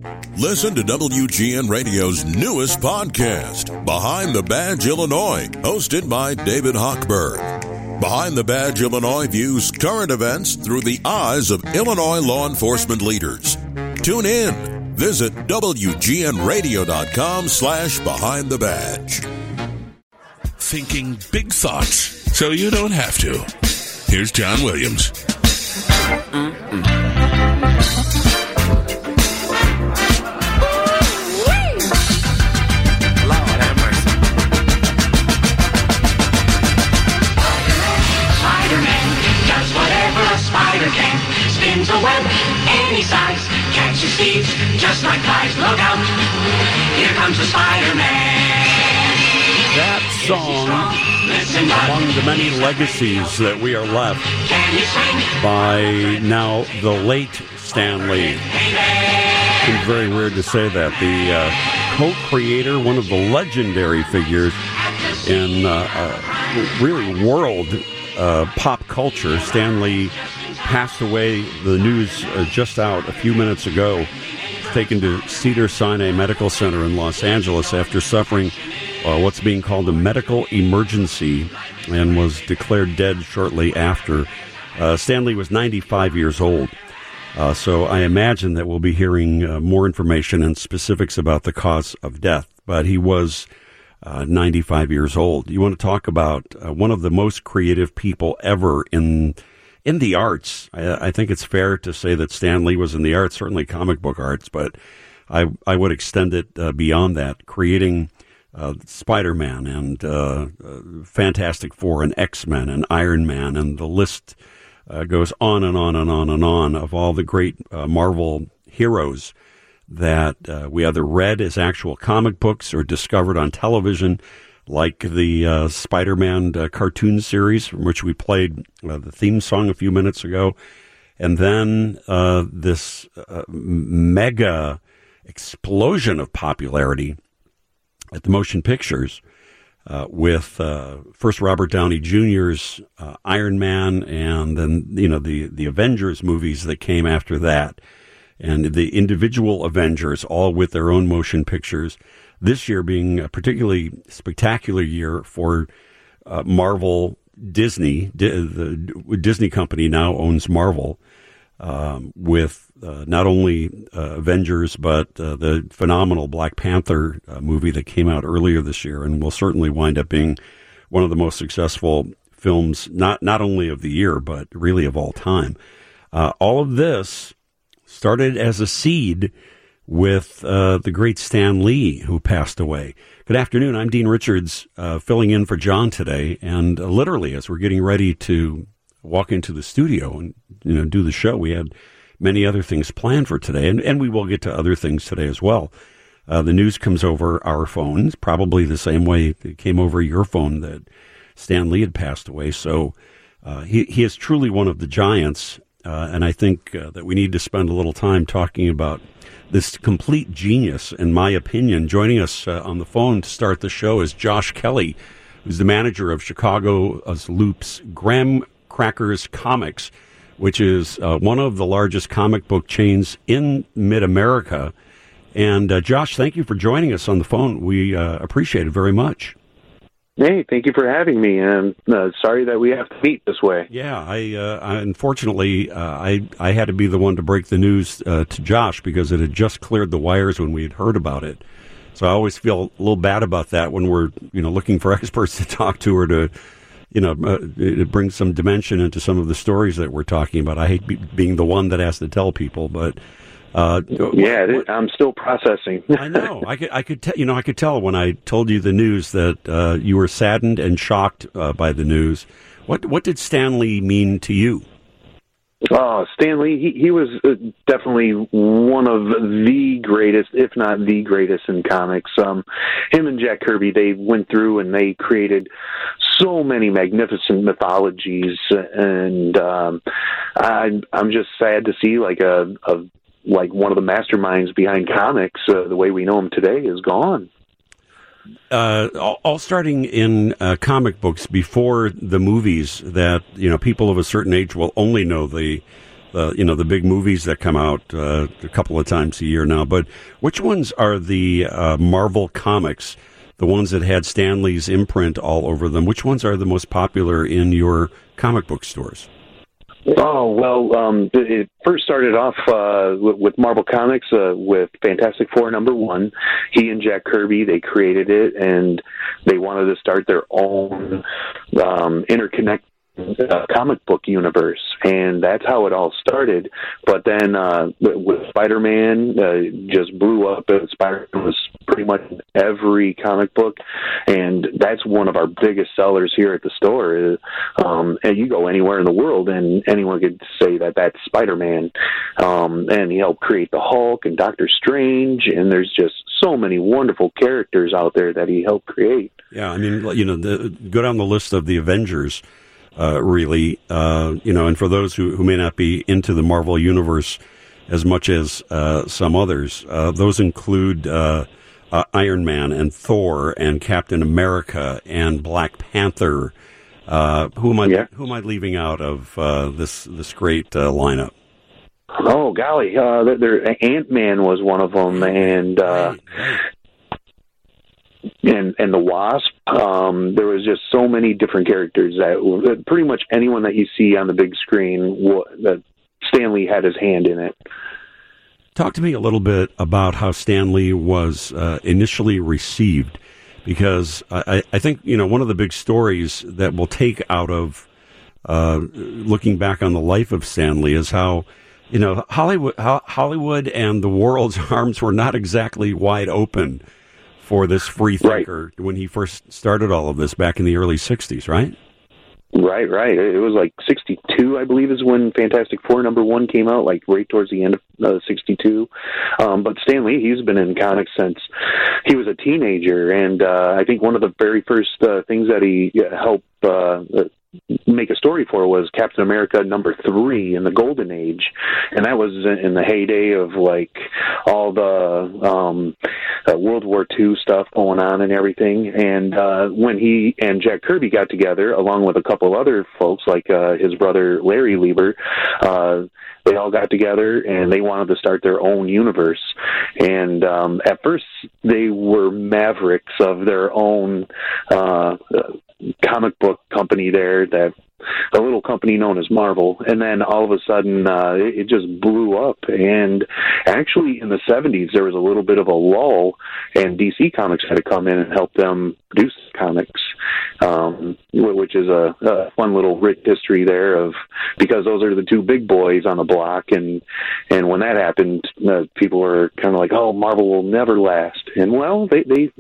Listen to WGN Radio's newest podcast, Behind the Badge Illinois, hosted by David Hochberg. Behind the Badge Illinois views current events through the eyes of Illinois law enforcement leaders. Tune in. Visit WGNRadio.com/Behind the Badge. Thinking big thoughts so you don't have to. Here's John Williams. Spins a web any size, catches thieves just like flies. Look out, here comes the Spider-Man. That song, among the many legacies that we are left by now the late Stan Lee. It's very weird to say that. The co-creator, one of the legendary figures in really world pop culture, Stan Lee passed away. The news just out a few minutes ago. Taken to Cedars-Sinai Medical Center in Los Angeles after suffering what's being called a medical emergency and was declared dead shortly after. Stan Lee was 95 years old. So I imagine that we'll be hearing more information and specifics about the cause of death. But he was 95 years old. You want to talk about one of the most creative people ever in the arts. I think it's fair to say that Stan Lee was in the arts, certainly comic book arts, but I would extend it beyond that, creating Spider-Man and Fantastic Four and X-Men and Iron Man, and the list goes on and on and on and on of all the great Marvel heroes that we either read as actual comic books or discovered on television, like the Spider-Man cartoon series, from which we played the theme song a few minutes ago. And then this mega explosion of popularity at the motion pictures with first Robert Downey Jr.'s Iron Man, and then the Avengers movies that came after that, and the individual Avengers, all with their own motion pictures. This year being a particularly spectacular year for Marvel Disney. The Disney company now owns Marvel, with not only Avengers, but the phenomenal Black Panther movie that came out earlier this year and will certainly wind up being one of the most successful films, not only of the year, but really of all time. All of this started as a seed with the great Stan Lee, who passed away. Good afternoon. I'm Dean Richards, filling in for John today. And literally, as we're getting ready to walk into the studio and do the show, we had many other things planned for today, and we will get to other things today as well. The news comes over our phones, probably the same way it came over your phone that Stan Lee had passed away. So he is truly one of the giants, and I think that we need to spend a little time talking about this complete genius, in my opinion. Joining us on the phone to start the show is Josh Kelly, who's the manager of Chicago's Loop's Graham Crackers Comics, which is one of the largest comic book chains in mid-America. And Josh, thank you for joining us on the phone. We appreciate it very much. Hey, thank you for having me. And sorry that we have to meet this way. Yeah, unfortunately, I had to be the one to break the news to Josh because it had just cleared the wires when we had heard about it. So I always feel a little bad about that when we're looking for experts to talk to, or to bring some dimension into some of the stories that we're talking about. I hate being the one that has to tell people, but I'm still processing. I know. I could tell when I told you the news that you were saddened and shocked by the news. What did Stan Lee mean to you? Oh, Stan Lee, he was definitely one of the greatest, if not the greatest, in comics. Him and Jack Kirby, they went through and they created so many magnificent mythologies, and I'm just sad to see like one of the masterminds behind comics, the way we know him today, is gone. All starting in comic books before the movies that people of a certain age will only know the the big movies that come out a couple of times a year now. But which ones are the Marvel comics, the ones that had Stan Lee's imprint all over them? Which ones are the most popular in your comic book stores? Oh, well, it first started off with Marvel Comics with Fantastic Four #1. He and Jack Kirby, they created it, and they wanted to start their own interconnected comic book universe, and that's how it all started. But then with Spider-Man, just blew up. Spider-Man was pretty much every comic book, and that's one of our biggest sellers here at the store. And you go anywhere in the world, and anyone could say that that's Spider-Man. And he helped create the Hulk and Doctor Strange, and there's just so many wonderful characters out there that he helped create. Yeah, I mean, go down the list of the Avengers. Really, and for those who may not be into the Marvel Universe as much as some others, those include Iron Man and Thor and Captain America and Black Panther. Who am I leaving out of this great lineup? Oh golly, Ant-Man was one of them, and Right. And the Wasp. There was just so many different characters that pretty much anyone that you see on the big screen, that Stan Lee had his hand in it. Talk to me a little bit about how Stan Lee was initially received, because I think one of the big stories that we'll take out of looking back on the life of Stan Lee is how Hollywood and the world's arms were not exactly wide open for this free thinker when he first started all of this back in the early 60s, right? Right. It was like 62, I believe, is when Fantastic Four #1 came out, like right towards the end of 62. But Stan Lee, he's been in comics since he was a teenager, and I think one of the very first things that he helped make a story for was Captain America #3 in the Golden Age, and that was in the heyday of like all the World War II stuff going on and everything. And when he and Jack Kirby got together, along with a couple other folks like his brother Larry Lieber, they all got together and they wanted to start their own universe. And at first, they were mavericks of their own comic book company there, that a little company known as Marvel, and then all of a sudden it just blew up. And actually in the 70s there was a little bit of a lull, and DC Comics had to come in and help them produce comics, which is a fun little rich history there, of because those are the two big boys on the block, and when that happened, people were kind of like, oh, Marvel will never last. And well, they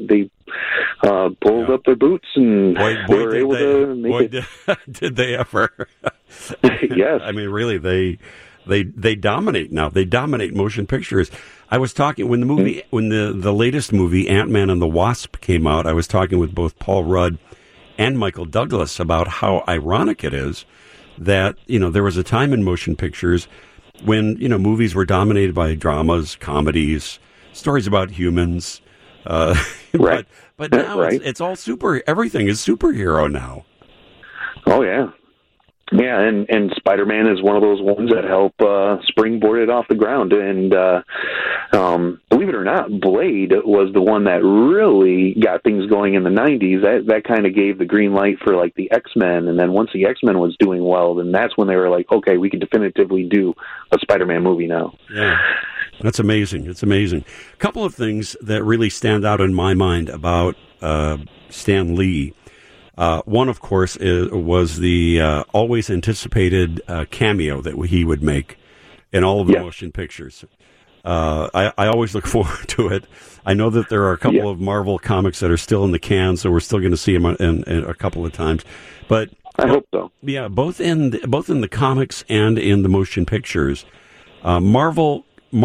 pulled up their boots, and they were able to make it. Did they ever? Yes. I mean, really, they dominate now. They dominate motion pictures. I was talking when the latest movie, Ant-Man and the Wasp, came out. I was talking with both Paul Rudd and Michael Douglas about how ironic it is that there was a time in motion pictures when movies were dominated by dramas, comedies, stories about humans. Right. But now it's all everything is superhero now. Oh, yeah. Yeah, and Spider-Man is one of those ones that help springboard it off the ground. And believe it or not, Blade was the one that really got things going in the 90s. That kind of gave the green light for, like, the X-Men. And then once the X-Men was doing well, then that's when they were like, okay, we can definitively do a Spider-Man movie now. Yeah. That's amazing. It's amazing. A couple of things that really stand out in my mind about Stan Lee. One, of course, was the always anticipated cameo that he would make in all of the motion pictures. I always look forward to it. I know that there are a couple of Marvel comics that are still in the can, so we're still going to see him in a couple of times. But I hope so. Yeah, both in the comics and in the motion pictures, Marvel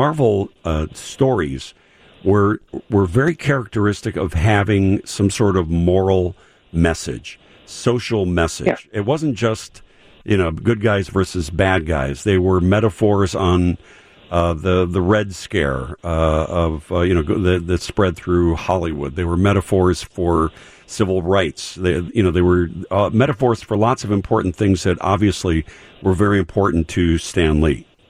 stories were very characteristic of having some sort of moral message, social message. Yeah. It wasn't just good guys versus bad guys. They were metaphors on the Red Scare that spread through Hollywood. They were metaphors for civil rights. They were metaphors for lots of important things that obviously were very important to Stan Lee.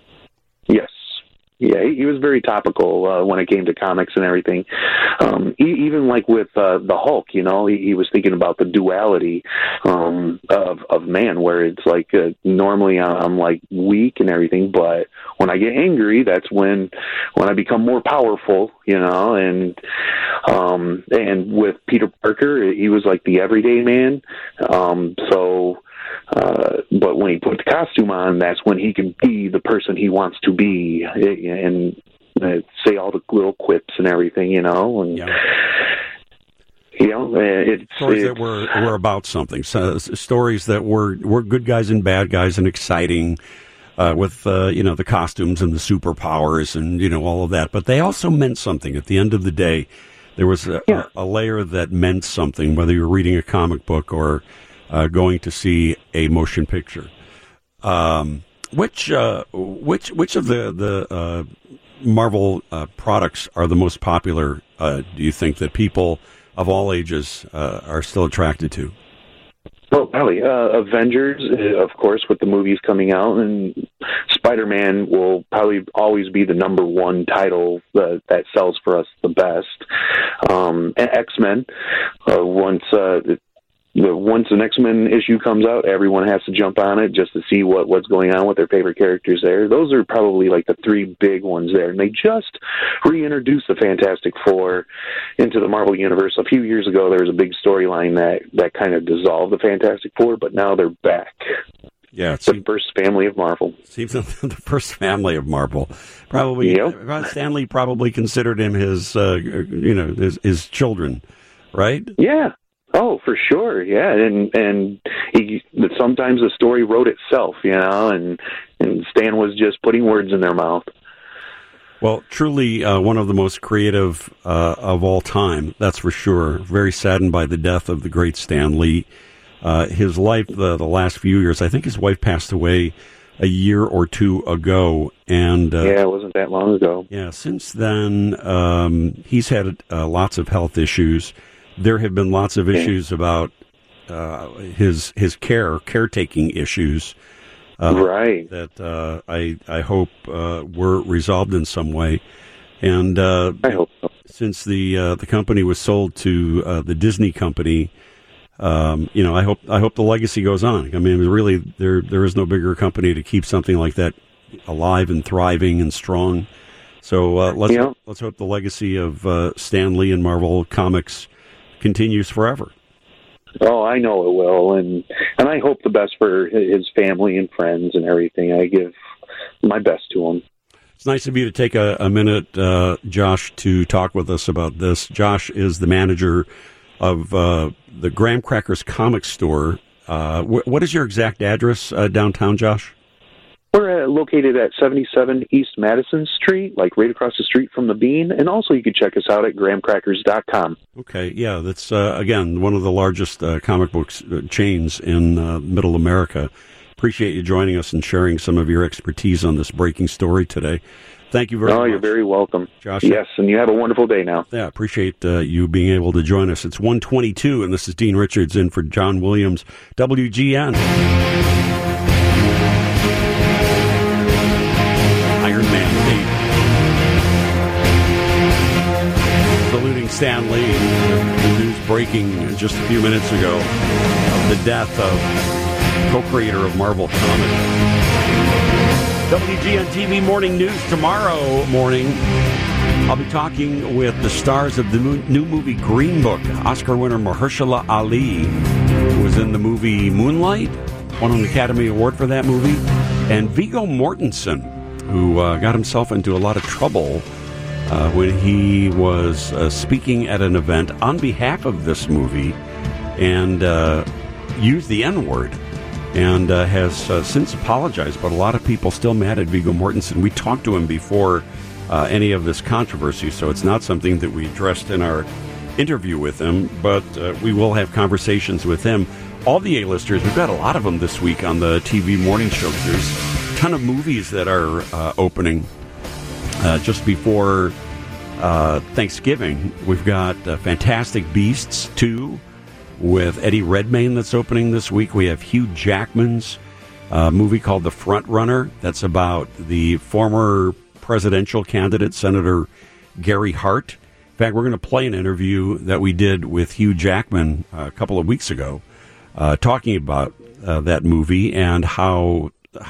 Yes. Yeah, he was very topical when it came to comics and everything. Even like with the Hulk, he was thinking about the duality of man, where it's like normally I'm like weak and everything, but when I get angry, that's when I become more powerful, and with Peter Parker, he was like the everyday man. But when he put the costume on, that's when he can be the person he wants to be, and say all the little quips and everything, and it's stories that were about something. So, stories that were good guys and bad guys and exciting, with the costumes and the superpowers and all of that. But they also meant something. At the end of the day, there was a layer that meant something, whether you're reading a comic book or going to see a motion picture. Which of the Marvel products are the most popular? Do you think that people of all ages are still attracted to? Well, probably Avengers, of course, with the movies coming out, and Spider-Man will probably always be the number one title that sells for us the best. And X-Men, once an X-Men issue comes out, everyone has to jump on it just to see what's going on with their favorite characters there. Those are probably like the three big ones there. And they just reintroduced the Fantastic Four into the Marvel Universe. A few years ago, there was a big storyline that kind of dissolved the Fantastic Four, but now they're back. Yeah, it's the first family of Marvel. Seems the first family of Marvel. Probably, Stan Lee probably considered him his children, right? Yeah. Oh, for sure, yeah, and sometimes the story wrote itself, and Stan was just putting words in their mouth. Well, truly one of the most creative of all time, that's for sure. Very saddened by the death of the great Stan Lee. His life, the last few years, I think his wife passed away a year or two ago, and it wasn't that long ago. Yeah, since then he's had lots of health issues. There have been lots of issues about his caretaking issues, right? That I hope were resolved in some way. And I hope so. Since the company was sold to the Disney company, I hope the legacy goes on. I mean, really, there is no bigger company to keep something like that alive and thriving and strong. So let's hope the legacy of Stan Lee and Marvel Comics continues forever. Oh, I know it will, and I hope the best for his family and friends and everything. I give my best to him. It's nice of you to take a minute, Josh, to talk with us about this. Josh is the manager of the Graham Crackers Comic Store. What is your exact address downtown, Josh? We're located at 77 East Madison Street, like right across the street from the Bean. And also you can check us out at grahamcrackers.com. Okay, yeah, that's, again, one of the largest comic books chains in Middle America. Appreciate you joining us and sharing some of your expertise on this breaking story today. Thank you very much. Oh, you're very welcome. Josh. Yes, and you have a wonderful day now. Yeah, appreciate you being able to join us. It's 1:22, and this is Dean Richards in for John Williams, WGN. Iron Man tape. Saluting Stan Lee. The news breaking just a few minutes ago of the death of co-creator of Marvel Comics. WGN TV Morning News tomorrow morning. I'll be talking with the stars of the new movie Green Book. Oscar winner Mahershala Ali, who was in the movie Moonlight, won an Academy Award for that movie, and Viggo Mortensen, who got himself into a lot of trouble when he was speaking at an event on behalf of this movie and used the N-word. And has since apologized, but a lot of people still mad at Viggo Mortensen. We talked to him before any of this controversy, so it's not something that we addressed in our interview with him, but we will have conversations with him. All the A-listers, we've got a lot of them this week on the TV morning show. There's a ton of movies that are opening just before Thanksgiving. We've got Fantastic Beasts 2, with Eddie Redmayne that's opening this week. We have Hugh Jackman's a movie called The Front Runner. That's about the former presidential candidate, Senator Gary Hart. In fact, we're going to play an interview that we did with Hugh Jackman a couple of weeks ago, talking about that movie and how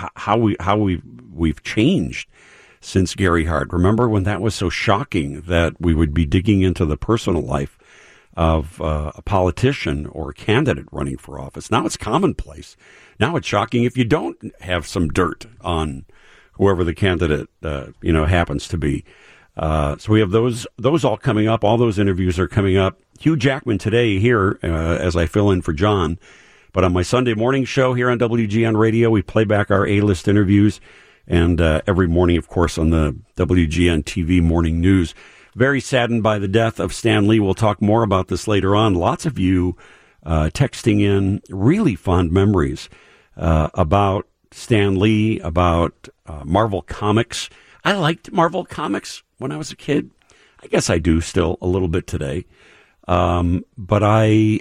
we've changed since Gary Hart. Remember when that was so shocking that we would be digging into the personal life of a politician or a candidate running for office? Now it's commonplace. Now it's shocking if you don't have some dirt on whoever the candidate happens to be. So we have those all coming up. All those interviews are coming up. Hugh Jackman today here as I fill in for John. But on my Sunday morning show here on WGN Radio, we play back our A-list interviews. And every morning, of course, on the WGN TV morning news. Very saddened by the death of Stan Lee. We'll talk more about this later on. Lots of you texting in really fond memories about Stan Lee, about Marvel Comics. I liked Marvel Comics when I was a kid. I guess I do still a little bit today. But I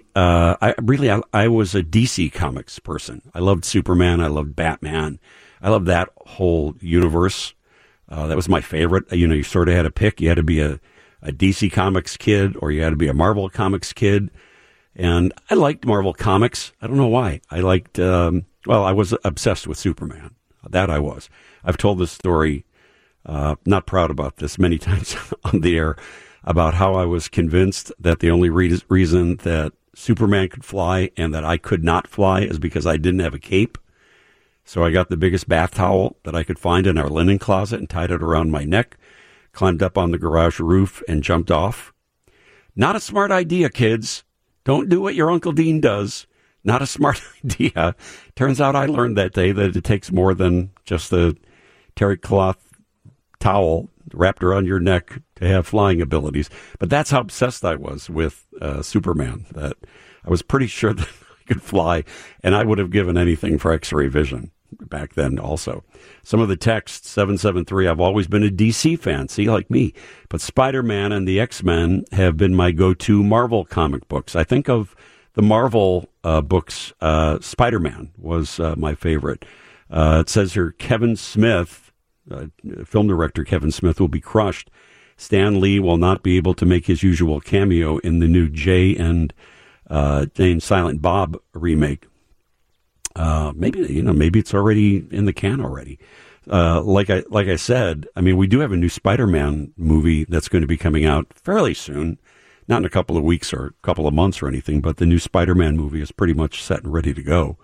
was a DC Comics person. I loved Superman. I loved Batman. I loved that whole universe. That was my favorite. You sort of had to pick. You had to be a DC Comics kid or you had to be a Marvel Comics kid. And I liked Marvel Comics. I don't know why. I liked, I was obsessed with Superman. That I was. I've told this story, not proud about this, many times on the air, about how I was convinced that the only reason that Superman could fly and that I could not fly is because I didn't have a cape. So I got the biggest bath towel that I could find in our linen closet and tied it around my neck, climbed up on the garage roof and jumped off. Not a smart idea, kids. Don't do what your Uncle Dean does. Not a smart idea. Turns out I learned that day that it takes more than just a terry cloth towel wrapped around your neck to have flying abilities. But that's how obsessed I was with Superman, that I was pretty sure that I could fly, and I would have given anything for X-ray vision back then also. Some of the texts, 773, I've always been a DC fan, see, like me. But Spider-Man and the X-Men have been my go-to Marvel comic books. I think of the Marvel books, Spider-Man was my favorite. It says here, Kevin Smith, film director Kevin Smith, will be crushed. Stan Lee will not be able to make his usual cameo in the new Jay and Silent Bob remake. Maybe it's already in the can already. Like I said, I mean, we do have a new Spider-Man movie that's going to be coming out fairly soon, not in a couple of weeks or a couple of months or anything, but the new Spider-Man movie is pretty much set and ready to go.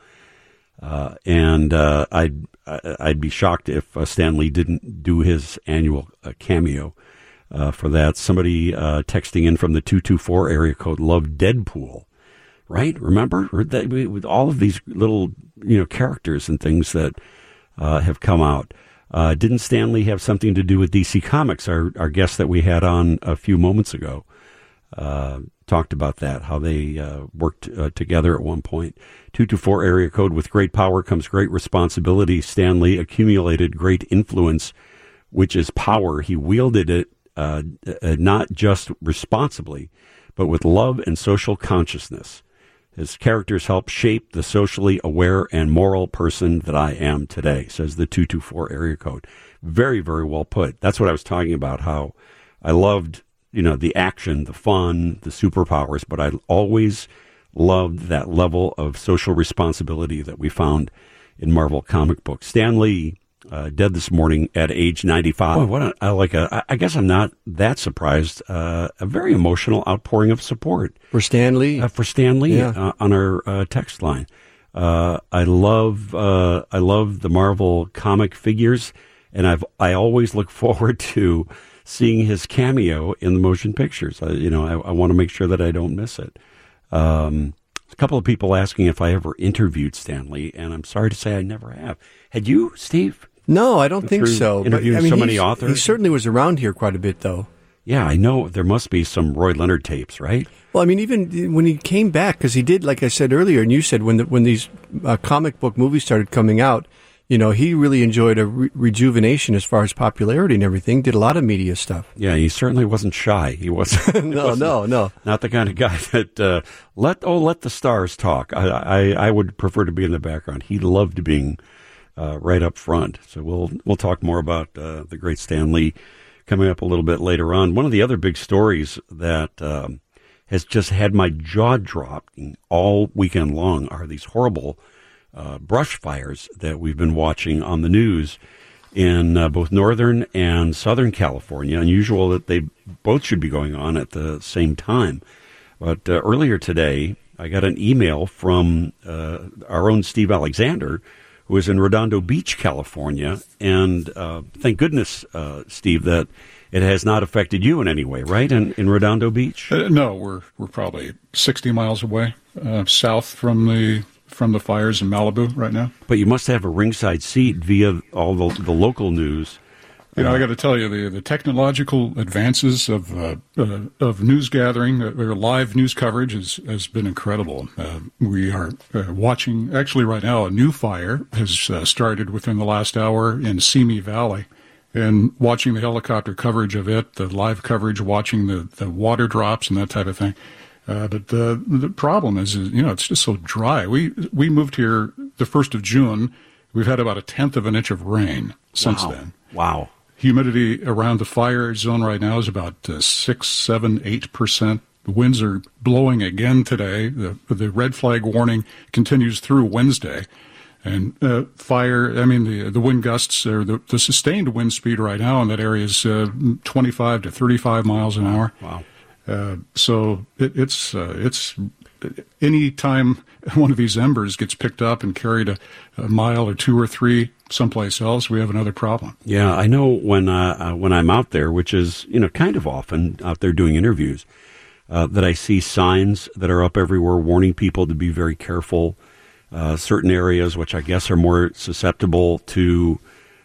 And I'd be shocked if Stan Lee didn't do his annual cameo for that. Somebody texting in from the 224 area code loved Deadpool. Right? Remember? With all of these little, characters and things that have come out. Didn't Stan Lee have something to do with DC Comics? Our guest that we had on a few moments ago talked about that, how they worked together at one point. 224 area code, with great power comes great responsibility. Stan Lee accumulated great influence, which is power. He wielded it not just responsibly, but with love and social consciousness. His characters help shape the socially aware and moral person that I am today, says the 224 area code. Very, very well put. That's what I was talking about, how I loved, the action, the fun, the superpowers, but I always loved that level of social responsibility that we found in Marvel comic books. Stan Lee, dead this morning at age 95. Boy, I guess I'm not that surprised. A very emotional outpouring of support for Stan Lee. Yeah. On our text line. I love the Marvel comic figures, and I always look forward to seeing his cameo in the motion pictures. I want to make sure that I don't miss it. A couple of people asking if I ever interviewed Stan Lee, and I'm sorry to say I never have. Had you, Steve? No, I don't think so. Interviewing so many authors? He certainly was around here quite a bit, though. Yeah, I know there must be some Roy Leonard tapes, right? Well, I mean, even when he came back, because he did, like I said earlier, and you said when these comic book movies started coming out, he really enjoyed a rejuvenation as far as popularity and everything. Did a lot of media stuff. Yeah, he certainly wasn't shy. He wasn't. No. Not the kind of guy that let the stars talk. I would prefer to be in the background. He loved being right up front. So we'll talk more about the great Stan Lee coming up a little bit later on. One of the other big stories that has just had my jaw dropping all weekend long are these horrible brush fires that we've been watching on the news in both northern and southern California. Unusual that they both should be going on at the same time. But earlier today, I got an email from our own Steve Alexander, who is in Redondo Beach, California. And thank goodness, Steve, that it has not affected you in any way, right, in Redondo Beach? No, we're probably 60 miles away south from the fires in Malibu right now. But you must have a ringside seat via all the local news. I got to tell you, the technological advances of news gathering, or live news coverage, has been incredible. We are watching, actually right now, a new fire has started within the last hour in Simi Valley, and watching the helicopter coverage of it, the live coverage, watching the water drops and that type of thing. But the problem is, it's just so dry. We moved here the 1st of June. We've had about 1/10 of an inch of rain since then. Wow. Humidity around the fire zone right now is about 6, 7, 8%. The winds are blowing again today. The red flag warning continues through Wednesday. And the wind gusts, or the sustained wind speed right now in that area is 25 to 35 miles an hour. Wow. So it's any time one of these embers gets picked up and carried a mile or 2 or 3 someplace else, we have another problem. Yeah, I know when I'm out there, which is kind of often out there doing interviews, that I see signs that are up everywhere warning people to be very careful. Certain areas, which I guess are more susceptible to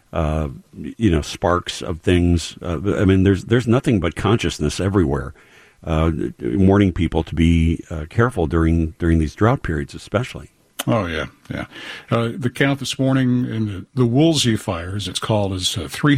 sparks of things. There's nothing but consciousness everywhere. Warning people to be careful during these drought periods, especially. Oh, yeah. The count this morning in the Woolsey fires, it's called, is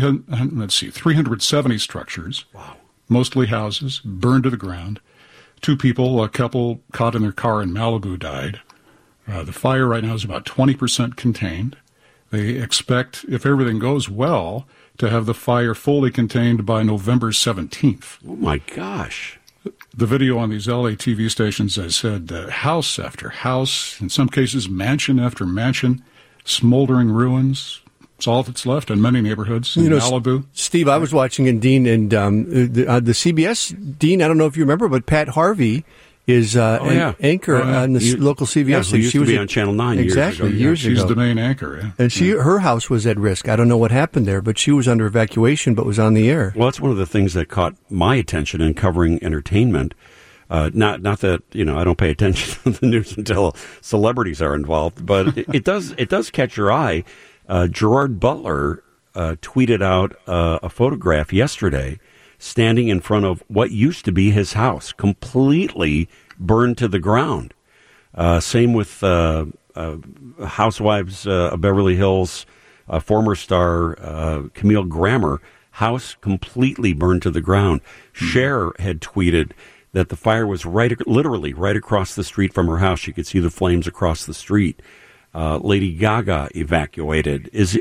370 structures. Wow. Mostly houses, burned to the ground. 2 people, a couple caught in their car in Malibu, died. The fire right now is about 20% contained. They expect, if everything goes well, to have the fire fully contained by November 17th. Oh, my gosh. The video on these LA TV stations has said house after house, in some cases mansion after mansion, smoldering ruins. It's all that's left in many neighborhoods in Malibu. Steve, I was watching in Dean, and the CBS, Dean, I don't know if you remember, but Pat Harvey is an anchor on the local CBS. Yeah, she used to be on Channel 9 years ago. She's the main anchor, yeah. And her house was at risk. I don't know what happened there, but she was under evacuation but was on the air. Well, that's one of the things that caught my attention in covering entertainment. Not that, I don't pay attention to the news until celebrities are involved, but it does catch your eye. Gerard Butler tweeted out a photograph yesterday standing in front of what used to be his house, completely burned to the ground. Same with Housewives of Beverly Hills, former star Camille Grammer, house completely burned to the ground. Cher had tweeted that the fire was literally right across the street from her house. You could see the flames across the street. Lady Gaga evacuated. Izzy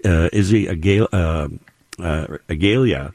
Agalia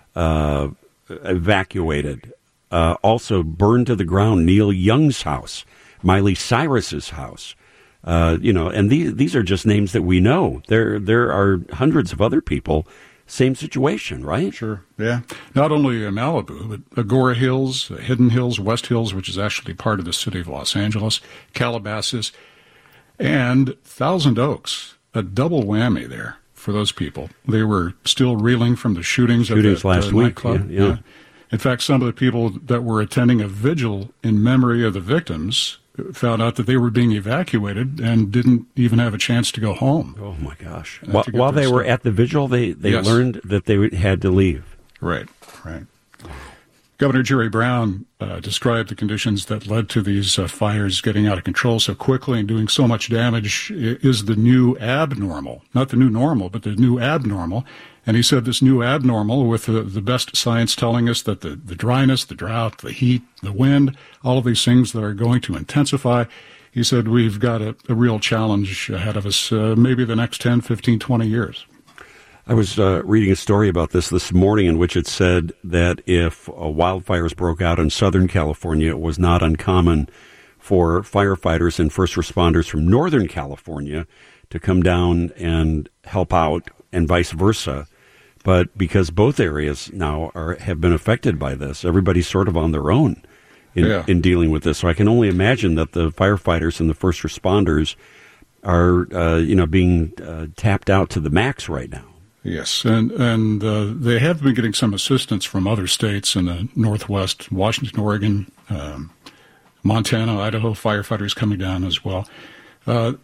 evacuated. Also burned to the ground Neil Young's house, Miley Cyrus's house. And these are just names that we know. There are hundreds of other people. Same situation, right? Sure, yeah. Not only Malibu, but Agora Hills, Hidden Hills, West Hills, which is actually part of the city of Los Angeles, Calabasas, and Thousand Oaks. A double whammy there for those people. They were still reeling from the shootings at the last week. Nightclub. Yeah. In fact, some of the people that were attending a vigil in memory of the victims found out that they were being evacuated and didn't even have a chance to go home. Oh, my gosh. While they were at the vigil, they Yes. learned that they had to leave. Right. Governor Jerry Brown described the conditions that led to these fires getting out of control so quickly and doing so much damage is the new abnormal. Not the new normal, but the new abnormal. And he said this new abnormal, with the best science telling us that the dryness, the drought, the heat, the wind, all of these things that are going to intensify, he said, we've got a real challenge ahead of us, maybe the next 10, 15, 20 years. I was reading a story about this morning in which it said that if wildfires broke out in Southern California, it was not uncommon for firefighters and first responders from Northern California to come down and help out and vice versa. But because both areas now have been affected by this, everybody's sort of on their own in dealing with this. So I can only imagine that the firefighters and the first responders are being tapped out to the max right now. Yes, and they have been getting some assistance from other states in the Northwest, Washington, Oregon, Montana, Idaho, firefighters coming down as well. The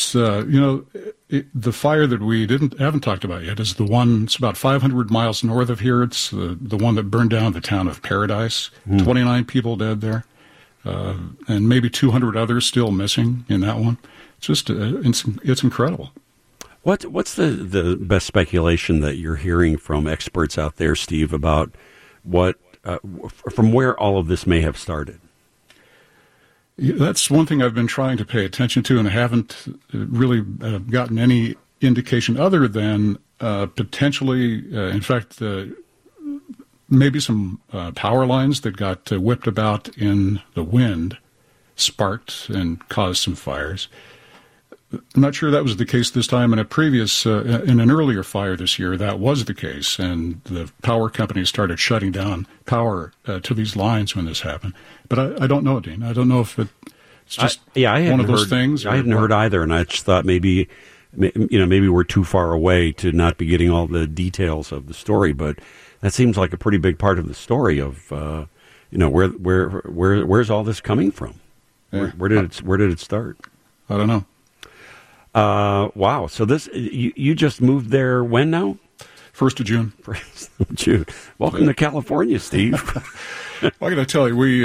fire that we haven't talked about yet is the one, it's about 500 miles north of here. It's the one that burned down the town of Paradise. 29 people dead there, and maybe 200 others still missing in that one. It's just, it's incredible. What's the best speculation that you're hearing from experts out there, Steve, about what from where all of this may have started? That's one thing I've been trying to pay attention to, and I haven't really gotten any indication other than potentially, in fact, maybe some power lines that got whipped about in the wind, sparked and caused some fires. I'm not sure that was the case this time. In an earlier fire this year, that was the case, and the power companies started shutting down power to these lines when this happened. But I don't know, Dean. I don't know if it's just one of those things. I hadn't heard either, and I just thought maybe we're too far away to not be getting all the details of the story. But that seems like a pretty big part of the story of where's all this coming from? Yeah. Where did it start? I don't know. Wow. So you just moved there when now? 1st of June. 1st of June. Welcome to California, Steve. Well, I got to tell you, we,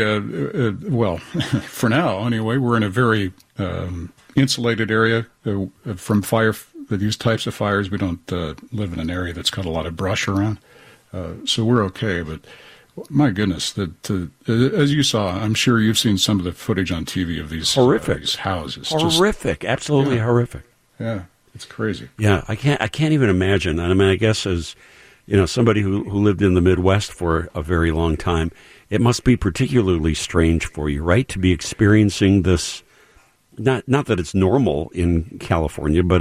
for now anyway, we're in a very insulated area from these types of fires. We don't live in an area that's got a lot of brush around, so we're okay. But my goodness, as you saw, I'm sure you've seen some of the footage on TV of these horrific these houses. Horrific, absolutely horrific. Yeah, it's crazy. Yeah, I can't even imagine. I mean, I guess as somebody who lived in the Midwest for a very long time, it must be particularly strange for you, right, to be experiencing this. Not that it's normal in California, but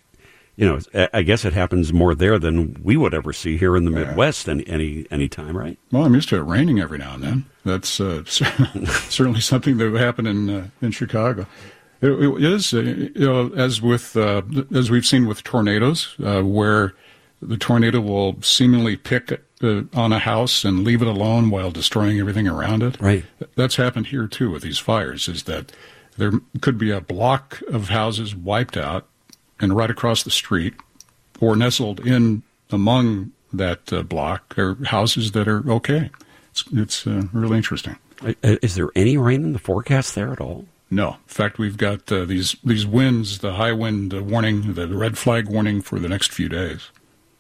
I guess it happens more there than we would ever see here in the Midwest any time, right? Well, I'm used to it raining every now and then. That's certainly something that would happen in Chicago. It is, as we've seen with tornadoes, where the tornado will seemingly pick on a house and leave it alone while destroying everything around it. Right. That's happened here too with these fires. Is that there could be a block of houses wiped out, and right across the street, or nestled in among that block, are houses that are okay. It's really interesting. Is there any rain in the forecast there at all? No. In fact, we've got these winds, the high wind warning, the red flag warning for the next few days.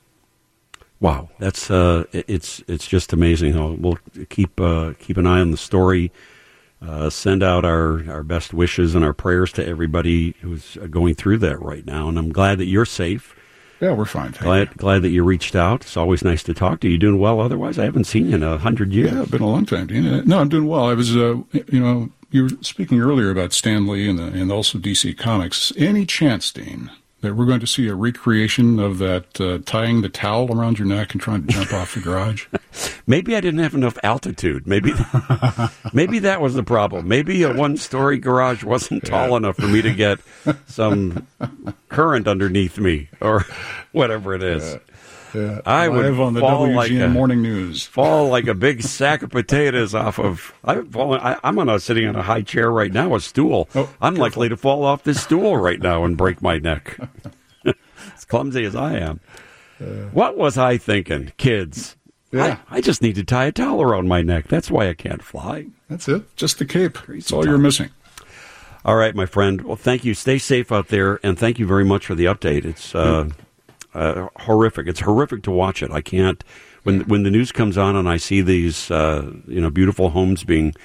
Wow, that's it's just amazing. We'll keep an eye on the story. Send out our best wishes and our prayers to everybody who's going through that right now. And I'm glad that you're safe. Yeah, we're fine. Glad that you reached out. It's always nice to talk to you. You doing well? Otherwise, I haven't seen you in 100 years. Yeah, it's been a long time, Dean. No, I'm doing well. I was, you were speaking earlier about Stan Lee and also DC Comics. Any chance, Dean, that we're going to see a recreation of that tying the towel around your neck and trying to jump off the garage? Maybe I didn't have enough altitude. Maybe that was the problem. Maybe a one-story garage wasn't tall enough for me to get some current underneath me or whatever it is. Yeah. I would live on the WGN Morning News. Fall like a big sack of potatoes off of. I'm sitting on a high chair right now, a stool. Oh, I'm likely to fall off this stool right now and break my neck. As clumsy as I am. What was I thinking, kids? Yeah. I just need to tie a towel around my neck. That's why I can't fly. That's it. Just the cape. That's all you're missing. All right, my friend. Well, thank you. Stay safe out there, and thank you very much for the update. It's horrific. It's horrific to watch it. I can't. When the news comes on and I see these beautiful homes being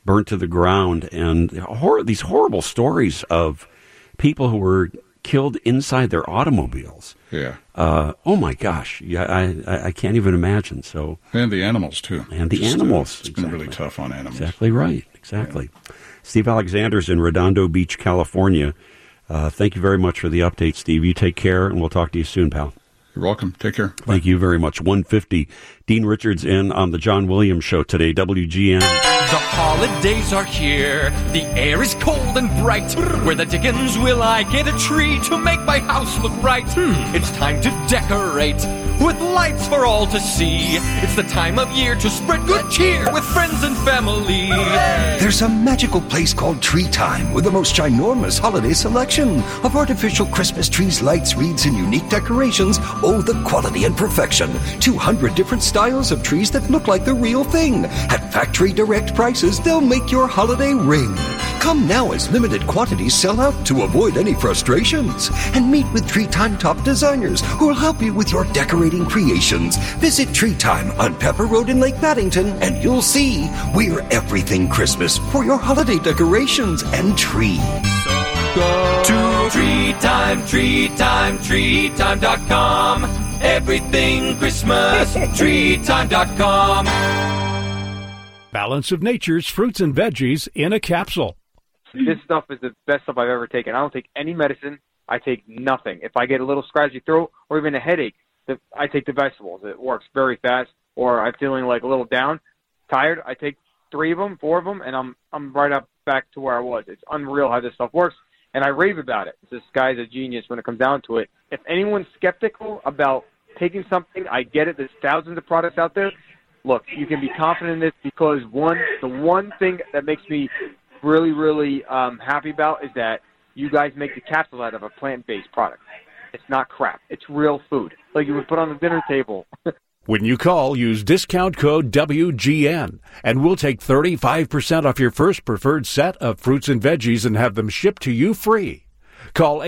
burnt to the ground, and these horrible stories of people who were killed inside their automobiles. Yeah. Oh my gosh. Yeah, I can't even imagine. So. And the animals too. And the animals. It's been really tough on animals. Exactly right. Exactly. Yeah. Steve Alexander's in Redondo Beach, California. Thank you very much for the update, Steve. You take care, and we'll talk to you soon, pal. You're welcome. Take care. Thank you very much. 1:50. Dean Richards in on the John Williams Show today, WGN. The holidays are here. The air is cold and bright. Where the dickens will I get a tree to make my house look right? It's time to decorate with lights for all to see. It's the time of year to spread good cheer with friends and family. There's a magical place called Tree Time with the most ginormous holiday selection of artificial Christmas trees, lights, wreaths, and unique decorations. Oh, the quality and perfection. 200 different styles of trees that look like the real thing. At factory direct prices, they'll make your holiday ring. Come now as limited quantities sell out to avoid any frustrations. And meet with Tree Time top designers who will help you with your decorating creations. Visit Tree Time on Pepper Road in Lake Paddington and you'll see we're everything Christmas for your holiday decorations and tree. Go to treetime.com. Everything Christmas, treetime.com. Balance of Nature's fruits and veggies in a capsule. This stuff is the best stuff I've ever taken. I don't take any medicine. I take nothing. If I get a little scratchy throat or even a headache, I take the vegetables. It works very fast. Or I'm feeling like a little down, tired, I take 3 of them, 4 of them, and I'm right up back to where I was. It's unreal how this stuff works, and I rave about it. This guy's a genius when it comes down to it. If anyone's skeptical about taking something, I get it. There's thousands of products out there. Look, you can be confident in this because the one thing that makes me really, really happy about is that you guys make the capsule out of a plant-based product. It's not crap. It's real food, like you would put on the dinner table. When you call, use discount code WGN, and we'll take 35% off your first preferred set of fruits and veggies and have them shipped to you free. Call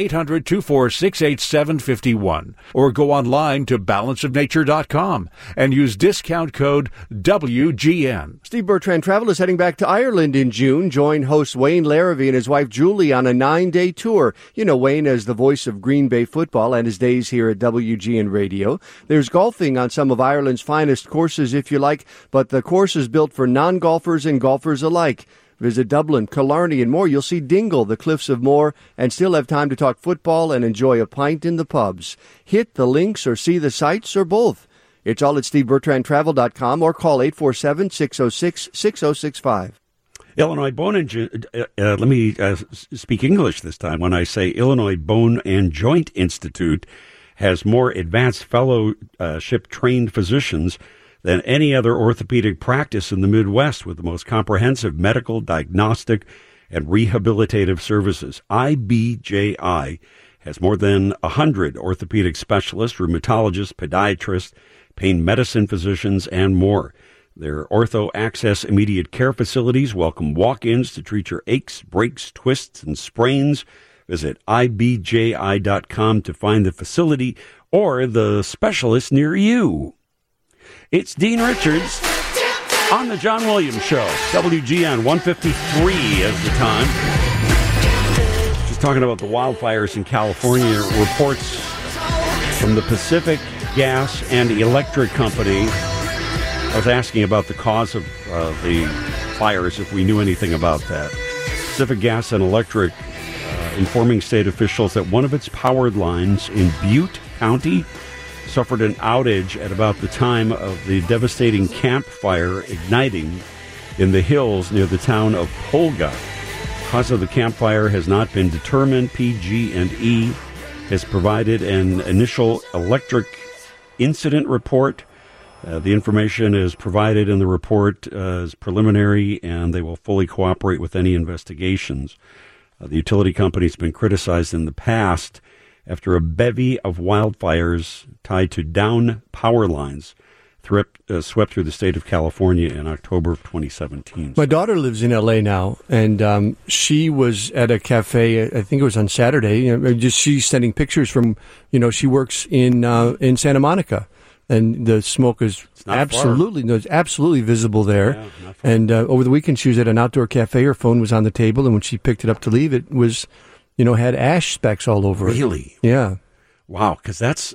800-246-8751 or go online to balanceofnature.com and use discount code WGN. Steve Bertrand Travel is heading back to Ireland in June. Join host Wayne Larrivee and his wife Julie on a 9-day tour. You know Wayne as the voice of Green Bay football and his days here at WGN Radio. There's golfing on some of Ireland's finest courses if you like, but the course is built for non-golfers and golfers alike. Visit Dublin, Killarney, and more. You'll see Dingle, the Cliffs of Moher, and still have time to talk football and enjoy a pint in the pubs. Hit the links or see the sites or both. It's all at SteveBertrandTravel.com or call 847-606-6065. Illinois Bone and let me speak English this time. When I say Illinois Bone and Joint Institute has more advanced fellowship-trained physicians than any other orthopedic practice in the Midwest with the most comprehensive medical, diagnostic, and rehabilitative services. IBJI has more than 100 orthopedic specialists, rheumatologists, podiatrists, pain medicine physicians, and more. Their Ortho Access immediate care facilities welcome walk-ins to treat your aches, breaks, twists, and sprains. Visit IBJI.com to find the facility or the specialist near you. It's Dean Richards on the John Williams Show. WGN 153 is the time. Just talking about the wildfires in California. Reports from the Pacific Gas and Electric Company. I was asking about the cause of the fires, if we knew anything about that. Pacific Gas and Electric informing state officials that one of its powered lines in Butte County suffered an outage at about the time of the devastating Camp Fire igniting in the hills near the town of Polga. Cause of the Camp Fire has not been determined. PG&E has provided an initial electric incident report. The information is provided in the report as preliminary, and they will fully cooperate with any investigations. The utility company has been criticized in the past after a bevy of wildfires tied to down power lines swept through the state of California in October of 2017. My daughter lives in L.A. now, and she was at a cafe, I think it was on Saturday. She's sending pictures from, she works in Santa Monica. and the smoke is absolutely visible there. Yeah, not far. And over the weekend, she was at an outdoor cafe. Her phone was on the table, and when she picked it up to leave, it was, had ash specks all over it. Really? Yeah. Wow, because that's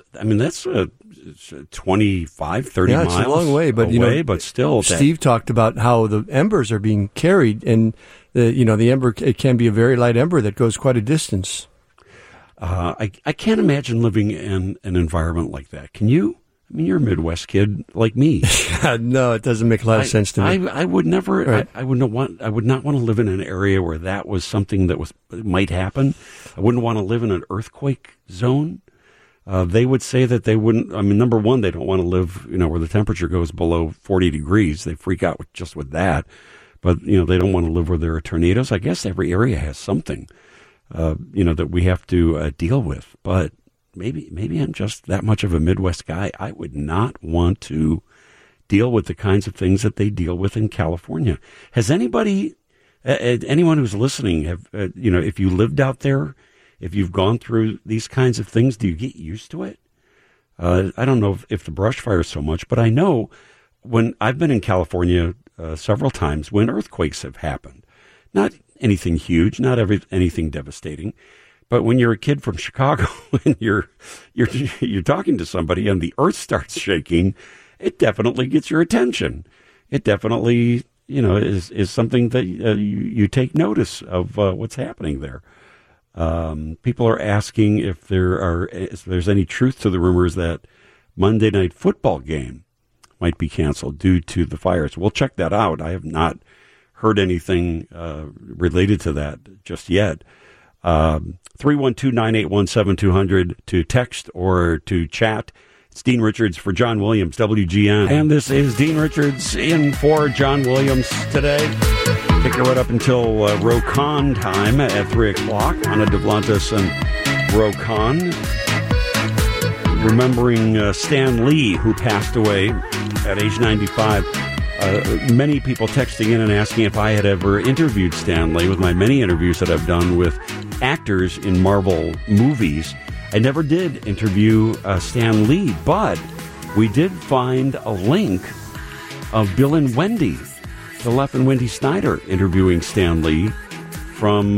25, 30 miles. Yeah, it's a long way, but but still. Steve talked about how the embers are being carried, and the ember, it can be a very light ember that goes quite a distance. I can't imagine living in an environment like that. Can you? I mean, you're a Midwest kid like me. No, it doesn't make a lot of sense to me. I would never. Right. I would not want to live in an area where that was something that might happen. I wouldn't want to live in an earthquake zone. They would say that they wouldn't. I mean, number one, they don't want to live, where the temperature goes below 40 degrees. They freak out just with that. But they don't want to live where there are tornadoes. I guess every area has something, that we have to deal with. But maybe I'm just that much of a Midwest guy. I would not want to deal with the kinds of things that they deal with in California. Has anyone who's listening, if you lived out there, if you've gone through these kinds of things, do you get used to it? I don't know if the brush fire so much, but I know when I've been in California several times when earthquakes have happened. Not anything huge, not anything devastating. But when you're a kid from Chicago and you're talking to somebody and the earth starts shaking, it definitely gets your attention. It definitely, is something that you take notice of what's happening there. People are asking if there's any truth to the rumors that Monday Night Football game might be canceled due to the fires. We'll check that out. I have not heard anything related to that just yet. 312-981-7200 to text or to chat. It's Dean Richards for John Williams, WGN. And this is Dean Richards in for John Williams today. Take it right up until Rokon time at 3 o'clock. Anna Duplantis and Rokon. Remembering Stan Lee, who passed away at age 95. Many people texting in and asking if I had ever interviewed Stan Lee with my many interviews that I've done with actors in Marvel movies. I never did interview Stan Lee, but we did find a link of Bill and Wendy, Bill F. and Wendy Snyder interviewing Stan Lee from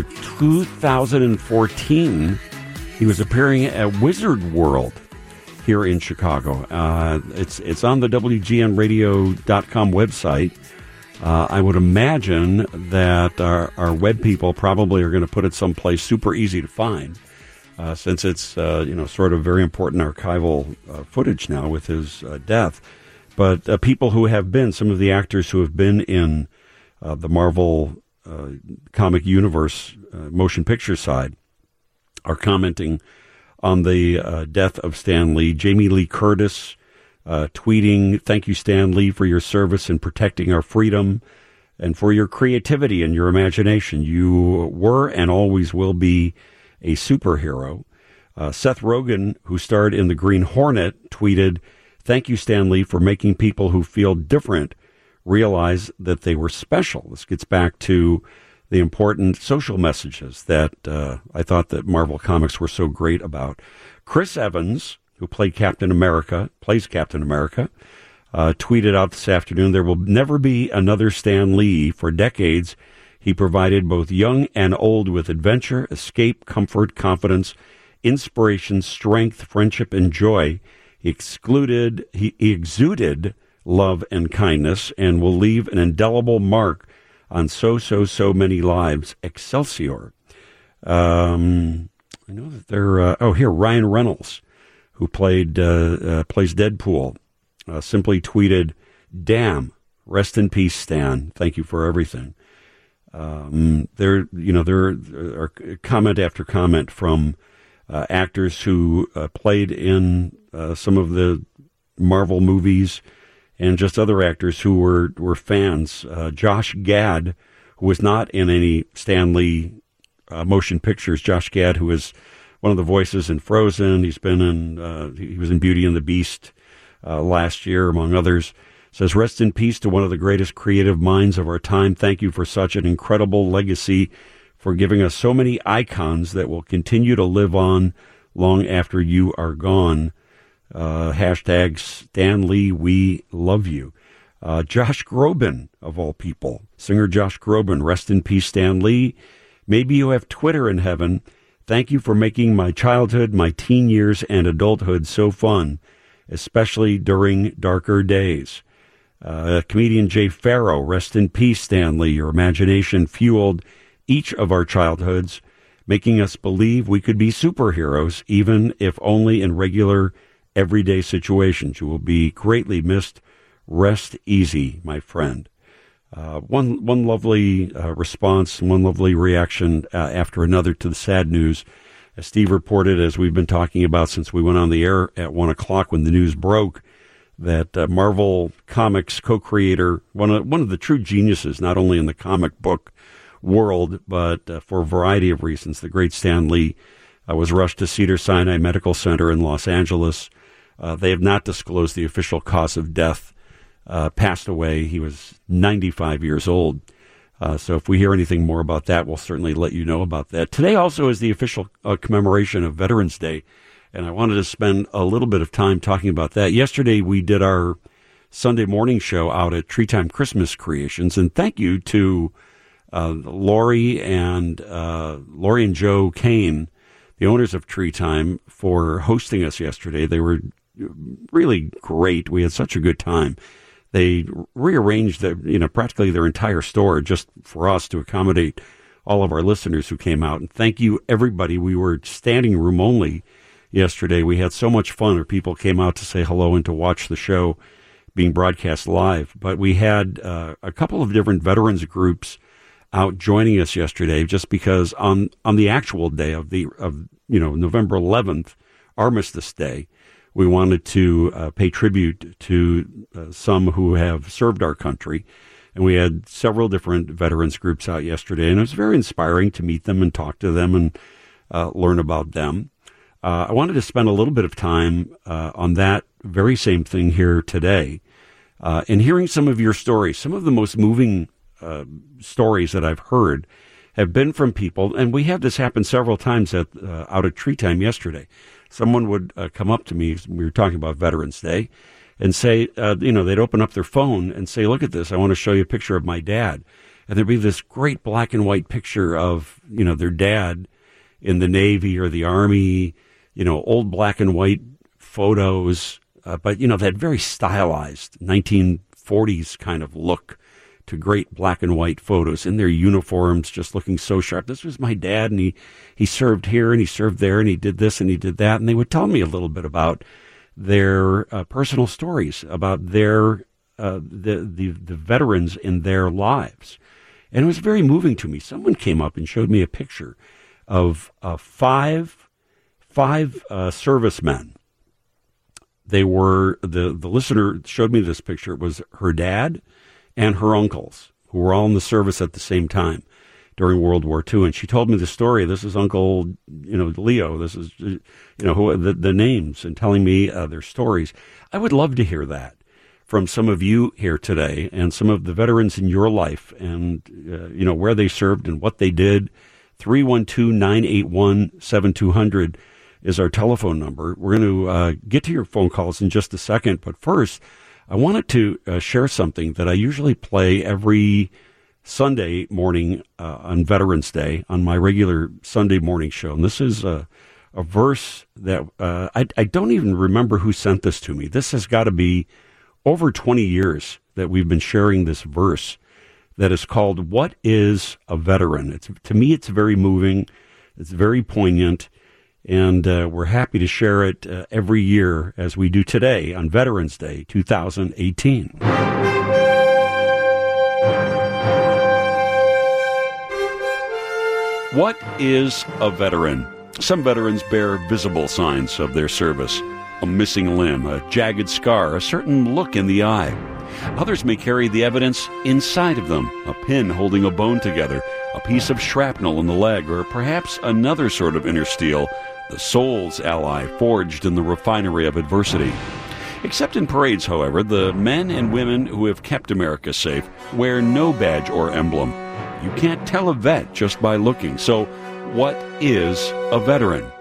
2014. He was appearing at Wizard World here in Chicago. It's on the WGNradio.com website. I would imagine that our web people probably are going to put it someplace super easy to find, since it's sort of very important archival footage now with his death. But people who have been, some of the actors who have been in the Marvel comic universe motion picture side are commenting on the death of Stan Lee. Jamie Lee Curtis tweeting, "Thank you, Stan Lee, for your service in protecting our freedom and for your creativity and your imagination. You were and always will be a superhero." Seth Rogen, who starred in The Green Hornet, tweeted, "Thank you, Stan Lee, for making people who feel different realize that they were special." This gets back to the important social messages that I thought that Marvel Comics were so great about. Chris Evans, who plays Captain America, tweeted out this afternoon, "There will never be another Stan Lee. For decades, he provided both young and old with adventure, escape, comfort, confidence, inspiration, strength, friendship, and joy. He exuded love and kindness and will leave an indelible mark on so many lives. Excelsior." I know that they're... here, Ryan Reynolds, who plays Deadpool, simply tweeted, "Damn, rest in peace, Stan. Thank you for everything." There are comment after comment from actors who played in some of the Marvel movies and just other actors who were fans. Josh Gad, who was not in any Stan Lee motion pictures. Josh Gad, who is one of the voices in Frozen. He's been in, he was in Beauty and the Beast last year, among others. Says, "Rest in peace to one of the greatest creative minds of our time. Thank you for such an incredible legacy, for giving us so many icons that will continue to live on long after you are gone." Hashtag Stan Lee, we love you. Josh Groban, of all people. Singer Josh Groban, rest in peace, Stan Lee. Maybe you have Twitter in heaven. Thank you for making my childhood, my teen years, and adulthood so fun, especially during darker days. Comedian Jay Farrow, rest in peace, Stan Lee. Your imagination fueled each of our childhoods, making us believe we could be superheroes, even if only in regular, everyday situations. You will be greatly missed. Rest easy, my friend. One lovely response, one lovely reaction after another to the sad news. As Steve reported, as we've been talking about since we went on the air at 1 o'clock when the news broke, that Marvel Comics co-creator, one of the true geniuses, not only in the comic book world, but for a variety of reasons, the great Stan Lee was rushed to Cedars-Sinai Medical Center in Los Angeles. They have not disclosed the official cause of death. Passed away. He was 95 years old. So if we hear anything more about that, we'll certainly let you know about that. Today also is the official commemoration of Veterans Day, and I wanted to spend a little bit of time talking about that. Yesterday we did our Sunday morning show out at Treetime Christmas Creations, and thank you to Lori and Joe Kane, the owners of Treetime, for hosting us yesterday. They were really great. We had such a good time. They rearranged practically their entire store just for us to accommodate all of our listeners who came out. And thank you, everybody. We were standing room only yesterday. We had so much fun. Or people came out to say hello and to watch the show being broadcast live. But we had a couple of different veterans groups out joining us yesterday, just because on the actual day of November 11th, Armistice Day, we wanted to pay tribute to some who have served our country. And we had several different veterans groups out yesterday, and it was very inspiring to meet them and talk to them and learn about them. I wanted to spend a little bit of time on that very same thing here today, and hearing some of your stories. Some of the most moving stories that I've heard have been from people, and we had this happen several times out at Treetime yesterday. Someone would come up to me, we were talking about Veterans Day, and say, they'd open up their phone and say, look at this, I want to show you a picture of my dad. And there'd be this great black and white picture of, their dad in the Navy or the Army, old black and white photos, but, that very stylized 1940s kind of look to great black and white photos in their uniforms, just looking so sharp. This was my dad, and he served here, and he served there, and he did this, and he did that. And they would tell me a little bit about their personal stories, about their the veterans in their lives. And it was very moving to me. Someone came up and showed me a picture of five servicemen. They were, the listener showed me this picture. It was her dad and her uncles, who were all in the service at the same time during World War II. And she told me the story. This is Uncle, Leo. This is, who the names, and telling me their stories. I would love to hear that from some of you here today, and some of the veterans in your life, and, where they served and what they did. 312-981-7200 is our telephone number. We're going to get to your phone calls in just a second, but first, I wanted to share something that I usually play every Sunday morning on Veterans Day on my regular Sunday morning show. And this is a verse that I don't even remember who sent this to me. This has got to be over 20 years that we've been sharing this verse that is called, What is a Veteran? To me, it's very moving. It's very poignant. And we're happy to share it every year, as we do today on Veterans Day 2018. What is a veteran? Some veterans bear visible signs of their service. A missing limb, a jagged scar, a certain look in the eye. Others may carry the evidence inside of them, a pin holding a bone together, a piece of shrapnel in the leg, or perhaps another sort of inner steel, the soul's ally forged in the refinery of adversity. Except in parades, however, the men and women who have kept America safe wear no badge or emblem. You can't tell a vet just by looking. So, what is a veteran?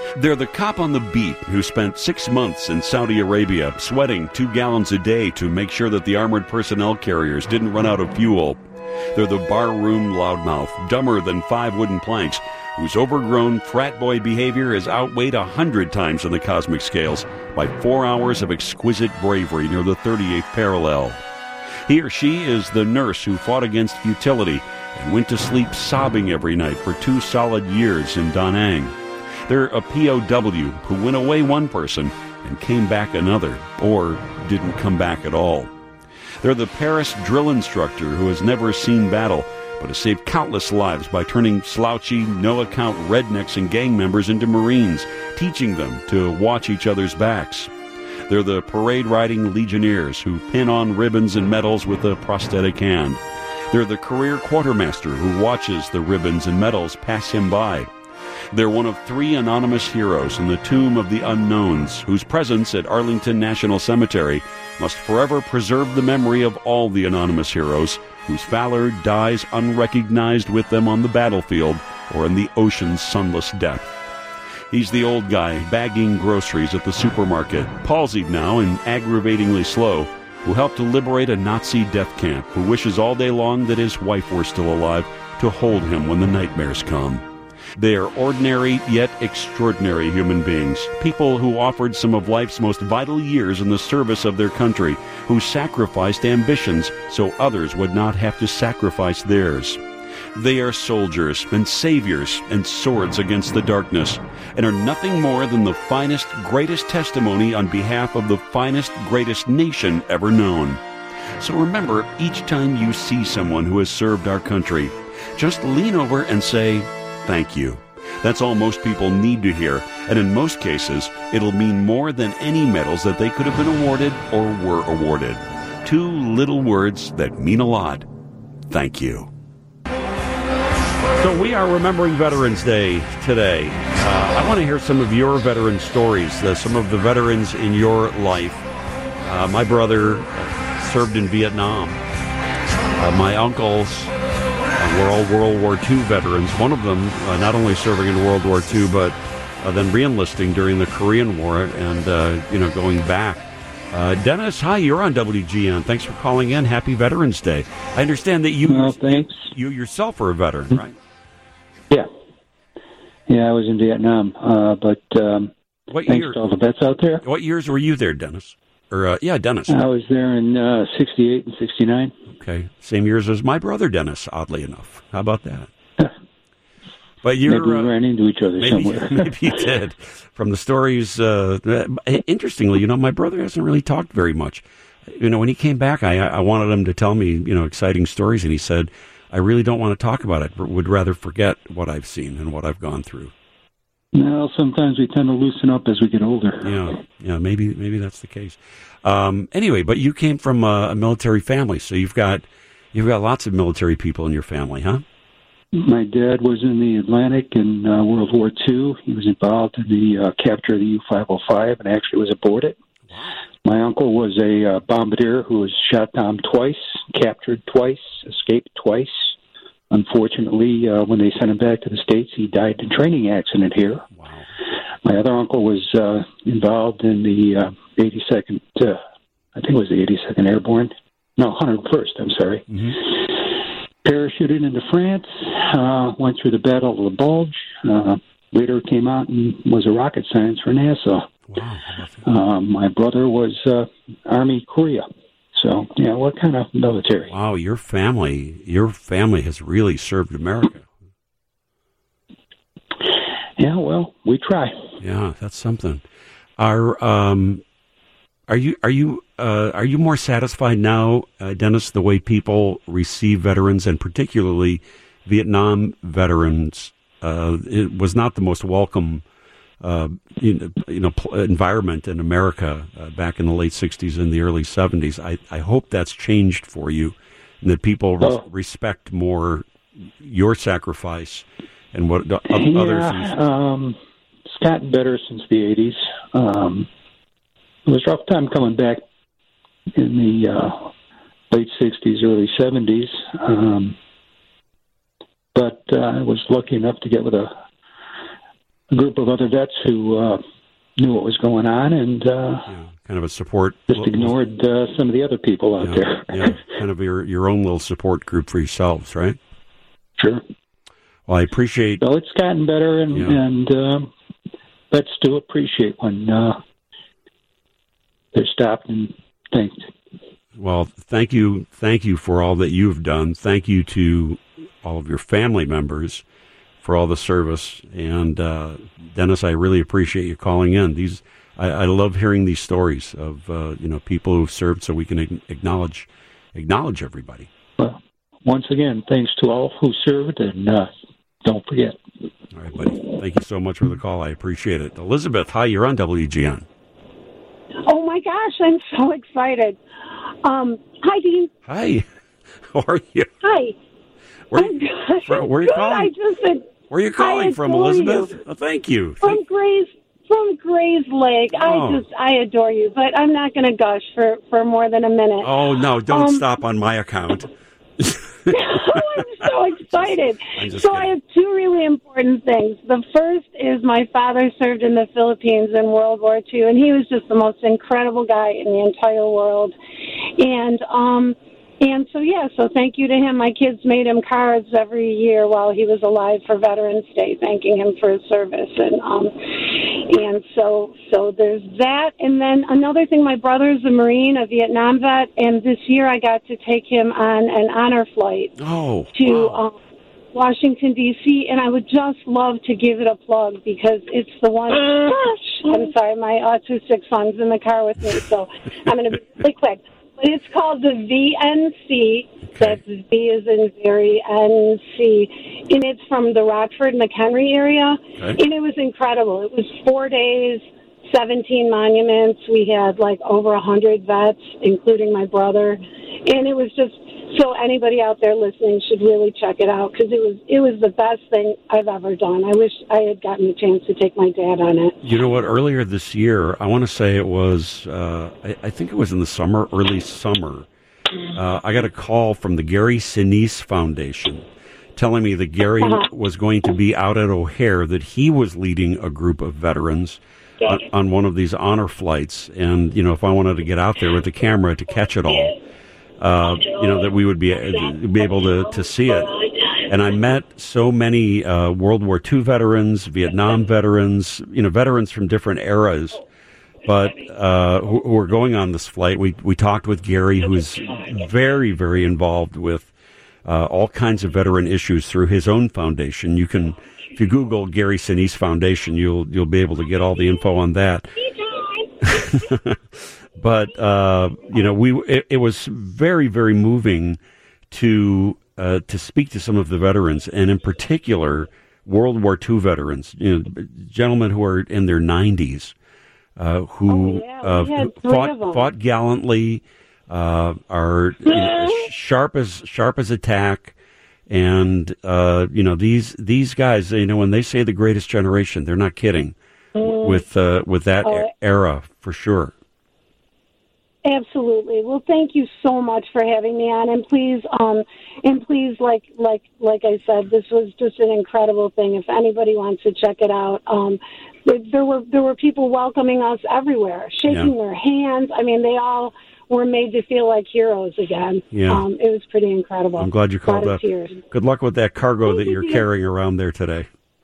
They're the cop on the beat who spent 6 months in Saudi Arabia sweating 2 gallons a day to make sure that the armored personnel carriers didn't run out of fuel. They're the barroom loudmouth, dumber than 5 wooden planks, whose overgrown frat boy behavior is outweighed 100 times in the cosmic scales by 4 hours of exquisite bravery near the 38th parallel. He or she is the nurse who fought against futility and went to sleep sobbing every night for 2 solid years in Da Nang. They're a POW who went away one person and came back another, or didn't come back at all. They're the Paris drill instructor who has never seen battle, but has saved countless lives by turning slouchy, no-account rednecks and gang members into Marines, teaching them to watch each other's backs. They're the parade-riding legionnaires who pin on ribbons and medals with a prosthetic hand. They're the career quartermaster who watches the ribbons and medals pass him by. They're one of 3 anonymous heroes in the Tomb of the Unknowns, whose presence at Arlington National Cemetery must forever preserve the memory of all the anonymous heroes whose valor dies unrecognized with them on the battlefield or in the ocean's sunless depth. He's the old guy bagging groceries at the supermarket, palsied now and aggravatingly slow, who helped to liberate a Nazi death camp, who wishes all day long that his wife were still alive to hold him when the nightmares come. They are ordinary yet extraordinary human beings, people who offered some of life's most vital years in the service of their country, who sacrificed ambitions so others would not have to sacrifice theirs. They are soldiers and saviors and swords against the darkness, and are nothing more than the finest, greatest testimony on behalf of the finest, greatest nation ever known. So remember, each time you see someone who has served our country, just lean over and say, "Thank you." That's all most people need to hear, and in most cases, it'll mean more than any medals that they could have been awarded or were awarded. 2 little words that mean a lot. Thank you. So we are remembering Veterans Day today. I want to hear some of your veteran stories, some of the veterans in your life. My brother served in Vietnam. My uncles were all World War II veterans. One of them not only serving in World War II, but then re-enlisting during the Korean War and, going back. Dennis, hi, you're on WGN. Thanks for calling in. Happy Veterans Day. I understand that thanks. You yourself are a veteran, right? Yeah, I was in Vietnam, but thanks to all the vets out there. What years were you there, Dennis? Dennis. I was there in 68 and 69. Okay, same years as my brother Dennis, oddly enough. How about that? But maybe we ran into each other somewhere. Maybe you did. From the stories, interestingly, my brother hasn't really talked very much. When he came back, I wanted him to tell me, exciting stories, and he said, "I really don't want to talk about it, but would rather forget what I've seen and what I've gone through." Well, sometimes we tend to loosen up as we get older. Yeah, maybe that's the case. Anyway, but you came from a military family, so you've got lots of military people in your family, huh? My dad was in the Atlantic in World War II. He was involved in the capture of the U-505 and actually was aboard it. My uncle was a bombardier who was shot down twice, captured twice, escaped twice. Unfortunately, when they sent him back to the States, he died in a training accident here. Wow. My other uncle was involved in the 82nd, I think it was the 82nd Airborne. No, 101st, I'm sorry. Mm-hmm. Parachuted into France, went through the Battle of the Bulge, later came out and was a rocket science for NASA. Wow. My brother was Army Korea. So, we're kind of military. Wow, your family has really served America. Yeah, well, we try. Yeah, that's something. Are you more satisfied now, Dennis, the way people receive veterans, and particularly Vietnam veterans? It was not the most welcome environment in America back in the late 60s and the early 70s. I hope that's changed for you, and that people respect more your sacrifice and what others. It's gotten better since the 80s. It was a rough time coming back in the late 60s, early 70s. But I was lucky enough to get with a a group of other vets who knew what was going on and kind of a support. Just ignored some of the other people out there. Kind of your own little support group for yourselves, right? Sure. Well, I appreciate. Well, it's gotten better, and vets do appreciate when they're stopped and thanked. Well, thank you for all that you've done. Thank you to all of your family members for all the service. And Dennis, I really appreciate you calling in. I love hearing these stories of people who've served, so we can acknowledge everybody. Well, once again, thanks to all who served, and don't forget. All right, buddy. Thank you so much for the call. I appreciate it. Elizabeth, hi. You're on WGN. Oh my gosh, I'm so excited. Hi, Dean. Hi. How are you? Hi. Where are you calling? Where are you calling from, Elizabeth? Oh, thank you. From Gray's Lake. Oh. I adore you, but I'm not going to gush for more than a minute. Oh, no, don't stop on my account. I'm so excited. So I have two really important things. The first is my father served in the Philippines in World War II, and he was just the most incredible guy in the entire world. So thank you to him. My kids made him cards every year while he was alive for Veterans Day, thanking him for his service. And so there's that. And then another thing, my brother's a Marine, a Vietnam vet, and this year I got to take him on an honor flight to Washington, D.C., and I would just love to give it a plug because it's the one... I'm sorry, my autistic son's in the car with me, so I'm going to be really quick. But it's called the VNC. That's V as in very NC. And it's from the Rockford, McHenry area. Okay. And it was incredible. It was 4 days, 17 monuments. We had over 100 vets, including my brother. And it was just, so anybody out there listening should really check it out because it was the best thing I've ever done. I wish I had gotten a chance to take my dad on it. You know what? Earlier this year, I want to say it was, I think it was in the summer, early summer, I got a call from the Gary Sinise Foundation telling me that Gary was going to be out at O'Hare, that he was leading a group of veterans on one of these honor flights. And, if I wanted to get out there with the camera to catch it all, that we would be able to see it. And I met so many World War II veterans, Vietnam veterans, veterans from different eras, but who were going on this flight. We talked with Gary, who's very, very involved with all kinds of veteran issues through his own foundation. You can, if you Google Gary Sinise Foundation, you'll be able to get all the info on that. But it was very, very moving to speak to some of the veterans, and in particular, World War II veterans, gentlemen who are in their 90s, who fought gallantly, are sharp as a tack, and these guys, when they say the greatest generation, they're not kidding with that era for sure. Absolutely. Well, thank you so much for having me on, and please, like I said, this was just an incredible thing. If anybody wants to check it out, there were people welcoming us everywhere, shaking their hands. I mean, they all were made to feel like heroes again. Yeah. It was pretty incredible. I'm glad you called up. Good luck with that cargo that you're carrying around there today.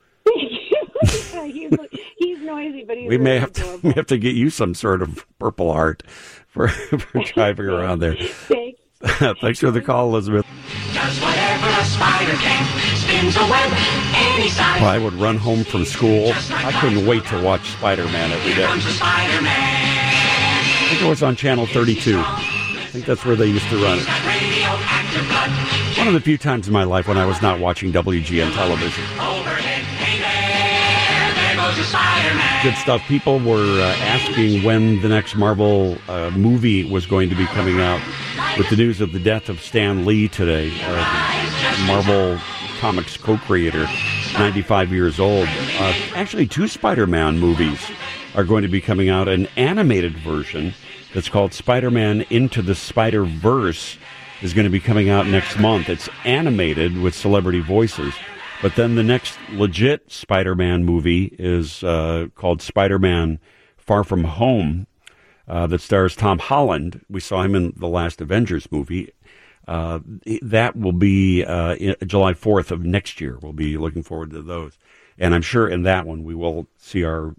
He's noisy, but he's we may have to get you some sort of Purple Heart for driving around there. Thanks for the call, Elizabeth. Does whatever a spider can, spins a web any size. Well, I would run home from school. I couldn't wait to watch Spider-Man every day. I think it was on Channel 32. I think that's where they used to run it. One of the few times in my life when I was not watching WGN television. Good stuff. People were asking when the next Marvel movie was going to be coming out with the news of the death of Stan Lee today, Marvel Comics co-creator, 95 years old. Actually, 2 Spider-Man movies are going to be coming out. An animated version that's called Spider-Man Into the Spider-Verse is going to be coming out next month. It's animated with celebrity voices. But then the next legit Spider-Man movie is called Spider-Man Far From Home, that stars Tom Holland. We saw him in the last Avengers movie. That will be July 4th of next year. We'll be looking forward to those. And I'm sure in that one we will see our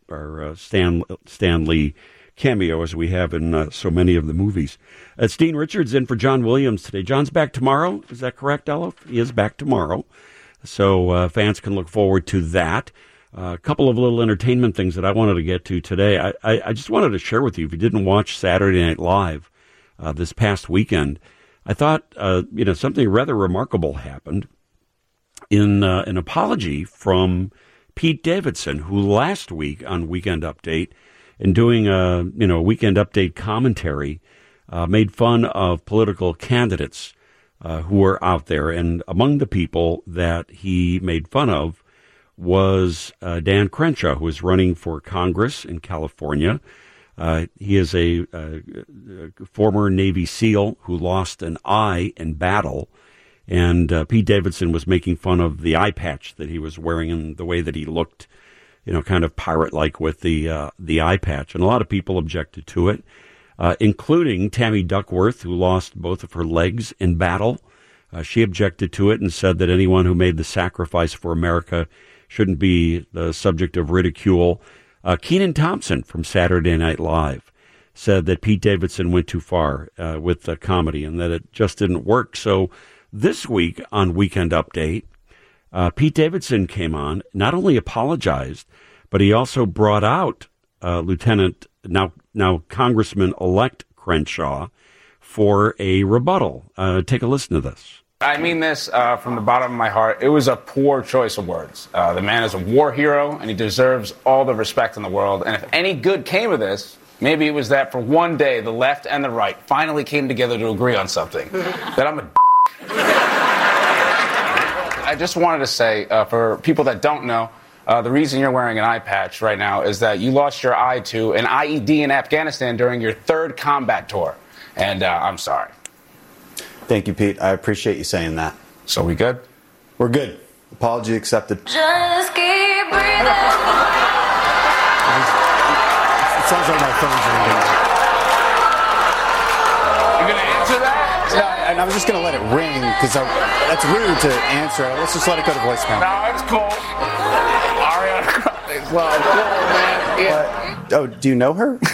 Stan Lee cameo as we have in so many of the movies. It's Dean Richards in for John Williams today. John's back tomorrow. Is that correct, Ella? He is back tomorrow. So fans can look forward to that. A couple of little entertainment things that I wanted to get to today. I just wanted to share with you, if you didn't watch Saturday Night Live this past weekend, I thought something rather remarkable happened in an apology from Pete Davidson, who last week on Weekend Update, in doing a Weekend Update commentary, made fun of political candidates who were out there. And among the people that he made fun of was Dan Crenshaw, who is running for Congress in California. He is a former Navy SEAL who lost an eye in battle. And Pete Davidson was making fun of the eye patch that he was wearing and the way that he looked, kind of pirate-like with the eye patch. And a lot of people objected to it, including Tammy Duckworth, who lost both of her legs in battle. She objected to it and said that anyone who made the sacrifice for America shouldn't be the subject of ridicule. Kenan Thompson from Saturday Night Live said that Pete Davidson went too far with the comedy and that it just didn't work. So this week on Weekend Update, Pete Davidson came on, not only apologized, but he also brought out now Congressman-elect Crenshaw for a rebuttal. Take a listen to this. I mean this from the bottom of my heart. It was a poor choice of words. The man is a war hero, and he deserves all the respect in the world. And if any good came of this, maybe it was that for one day the left and the right finally came together to agree on something. That I'm a I just wanted to say, for people that don't know, the reason you're wearing an eye patch right now is that you lost your eye to an IED in Afghanistan during your 3rd combat tour. And I'm sorry. Thank you, Pete. I appreciate you saying that. So we good? We're good. Apology accepted. Just keep breathing. It sounds like my phone's ringing. You gonna answer that? No, and I was just gonna let it ring because that's rude to answer. Let's just let it go to voicemail. No, it's cool. Ariana Grande's well, cool, man. Yeah. Oh, do you know her?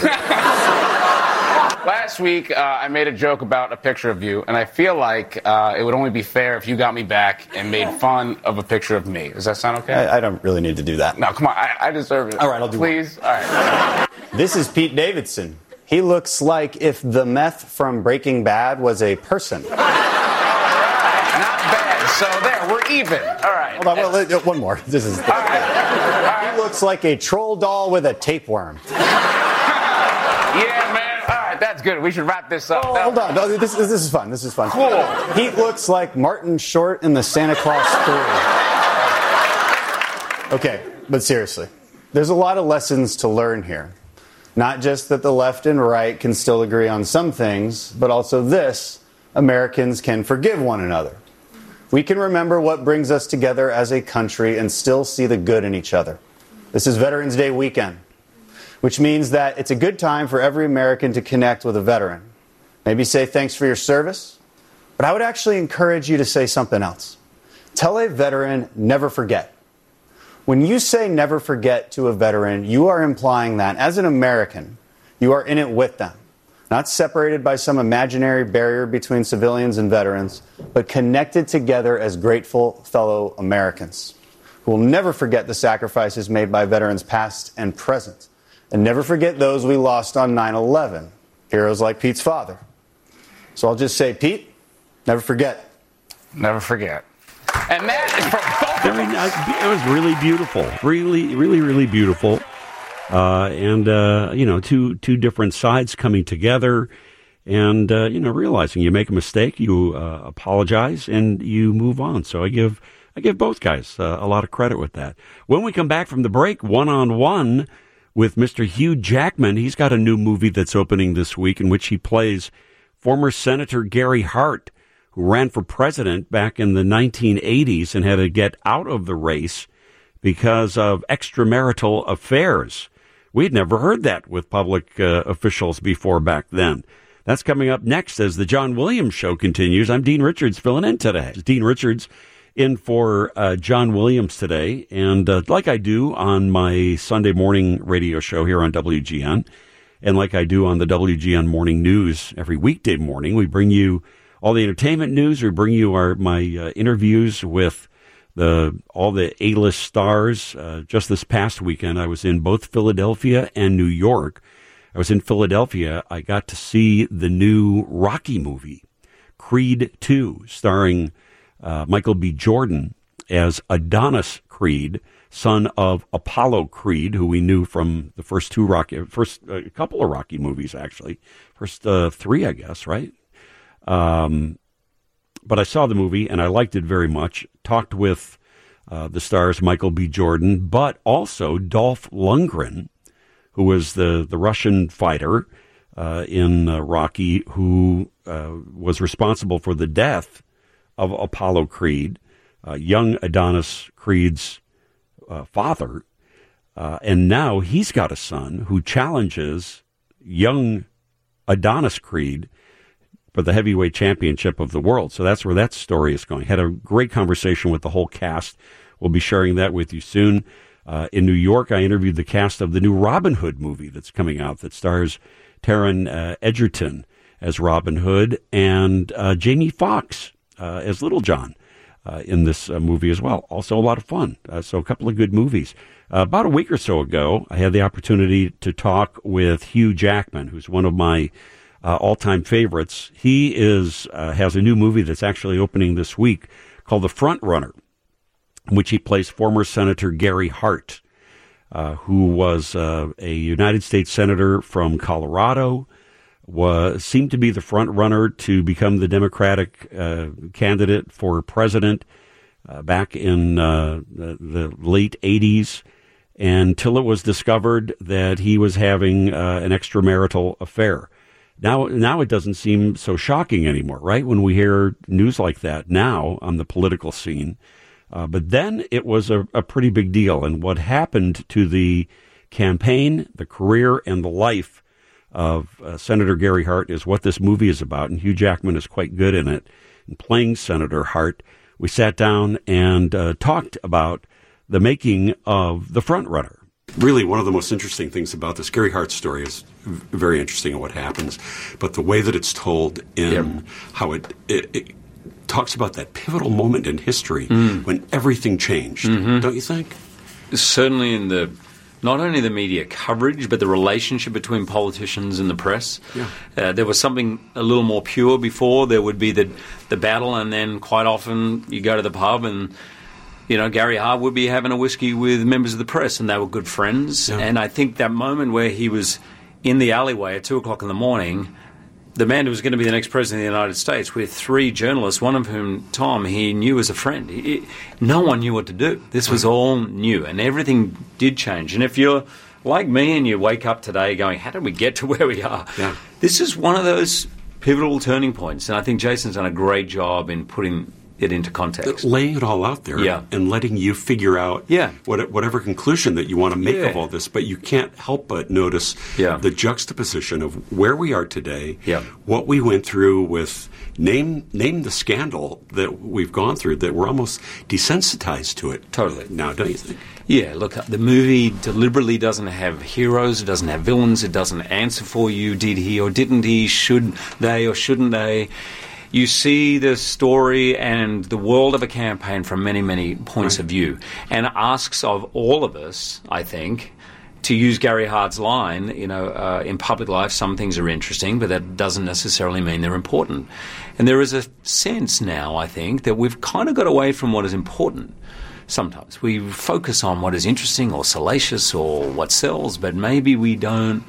Last week, I made a joke about a picture of you, and I feel like it would only be fair if you got me back and made fun of a picture of me. Does that sound okay? I don't really need to do that. No, come on. I deserve it. All right, I'll do it. Please? All right. This is Pete Davidson. He looks like if the meth from Breaking Bad was a person. Not bad. So there, we're even. All right. Hold on, well, one more. This is. All right. He looks like a troll doll with a tapeworm. Yeah, man. That's good. We should wrap this up. Oh, hold on. No, this is fun. This is fun. Cool. He looks like Martin Short in the Santa Claus story. Okay, but seriously, there's a lot of lessons to learn here. Not just that the left and right can still agree on some things, but also this: Americans can forgive one another. We can remember what brings us together as a country and still see the good in each other. This is Veterans Day weekend, which means that it's a good time for every American to connect with a veteran. Maybe say thanks for your service, but I would actually encourage you to say something else. Tell a veteran, never forget. When you say never forget to a veteran, you are implying that as an American, you are in it with them, not separated by some imaginary barrier between civilians and veterans, but connected together as grateful fellow Americans who will never forget the sacrifices made by veterans past and present. And never forget those we lost on 9/11, heroes like Pete's father. So I'll just say, Pete, never forget. Never forget. And that is from Very nice. It was really beautiful. Really, really, really beautiful. Two different sides coming together and, realizing you make a mistake, you apologize, and you move on. So I give both guys a lot of credit with that. When we come back from the break, one-on-one with Mr. Hugh Jackman. He's got a new movie that's opening this week in which he plays former Senator Gary Hart, who ran for president back in the 1980s and had to get out of the race because of extramarital affairs. We'd never heard that with public officials before back then. That's coming up next as the John Williams Show continues. I'm Dean Richards filling in today. Dean Richards in for John Williams today. And like I do on my Sunday morning radio show here on WGN, and like I do on the WGN Morning News every weekday morning, we bring you all the entertainment news. We bring you my interviews with all the A-list stars. Just this past weekend, I was in both Philadelphia and New York. I was in Philadelphia. I got to see the new Rocky movie, Creed 2, starring Michael B. Jordan as Adonis Creed, son of Apollo Creed, who we knew from the first couple of Rocky movies, actually. First three, I guess, right? But I saw the movie, and I liked it very much. Talked with the stars Michael B. Jordan, but also Dolph Lundgren, who was the Russian fighter in Rocky, who was responsible for the death of Apollo Creed, young Adonis Creed's father. And now he's got a son who challenges young Adonis Creed for the heavyweight championship of the world. So that's where that story is going. Had a great conversation with the whole cast. We'll be sharing that with you soon. In New York, I interviewed the cast of the new Robin Hood movie that's coming out that stars Taron Egerton as Robin Hood and Jamie Foxx as Little John in this movie as well. Also a lot of fun. So a couple of good movies. About a week or so ago, I had the opportunity to talk with Hugh Jackman, who's one of my all-time favorites. He has a new movie that's actually opening this week called The Front Runner, in which he plays former Senator Gary Hart, who was a United States Senator from Colorado, seemed to be the front runner to become the Democratic candidate for president back in the late 80s, until it was discovered that he was having an extramarital affair. Now it doesn't seem so shocking anymore, right? When we hear news like that now on the political scene. But then it was a pretty big deal. And what happened to the campaign, the career, and the life of Senator Gary Hart is what this movie is about. And Hugh Jackman is quite good in it, in playing Senator Hart. We sat down and talked about the making of The Front Runner. Really, one of the most interesting things about this Gary Hart story is very interesting in what happens, but the way that it's told in how it talks about that pivotal moment in history when everything changed, don't you think? Certainly in not only the media coverage, but the relationship between politicians and the press. Yeah. There was something a little more pure before. There would be the battle, and then quite often you go to the pub and, Gary Hart would be having a whiskey with members of the press, and they were good friends. Yeah. And I think that moment where he was in the alleyway at 2 o'clock in the morning, the man who was going to be the next president of the United States, with 3 journalists, one of whom, Tom, he knew as a friend. No one knew what to do. This was all new, and everything did change. And if you're like me and you wake up today going, how did we get to where we are? Yeah. This is one of those pivotal turning points, and I think Jason's done a great job in putting it into context. Laying it all out there and letting you figure out whatever conclusion that you want to make of all this. But you can't help but notice the juxtaposition of where we are today, what we went through with name the scandal that we've gone through, that we're almost desensitized to it. Totally. Now, don't you think? Yeah, look, the movie deliberately doesn't have heroes, it doesn't have villains, it doesn't answer for you, did he or didn't he, should they or shouldn't they. You see the story and the world of a campaign from many, many points of view, and asks of all of us, I think, to use Gary Hart's line, in public life some things are interesting, but that doesn't necessarily mean they're important. And there is a sense now, I think, that we've kind of got away from what is important. Sometimes we focus on what is interesting or salacious or what sells, but maybe we don't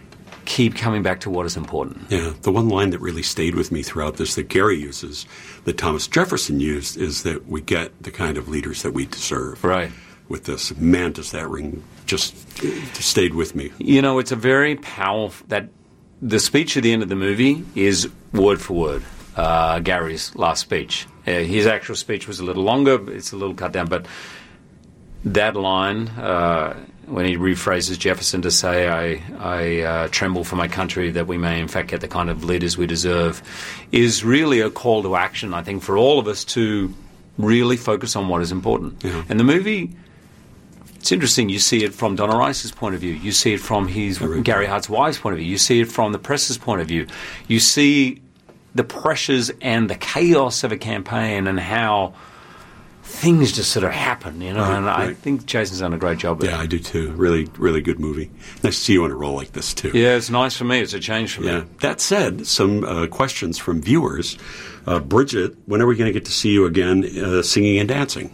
keep coming back to what is important. Yeah, the one line that really stayed with me throughout this that Gary uses, that Thomas Jefferson used, is that we get the kind of leaders that we deserve. Right. With this, man, does that ring just stayed with me. It's a very powerful, that the speech at the end of the movie is word for word. Gary's last speech. His actual speech was a little longer. It's a little cut down, but that line, when he rephrases Jefferson to say, I tremble for my country that we may in fact get the kind of leaders we deserve, is really a call to action, I think, for all of us to really focus on what is important. Yeah. And the movie, it's interesting, you see it from Donna Rice's point of view, you see it from Gary Hart's wife's point of view, you see it from the press's point of view, you see the pressures and the chaos of a campaign and how things just sort of happen, and I think Jason's done a great job with it. Yeah, I do too. Really, really good movie. Nice to see you on a roll like this too. Yeah, it's nice for me. It's a change for me. That said, some questions from viewers. Bridget, when are we going to get to see you again singing and dancing?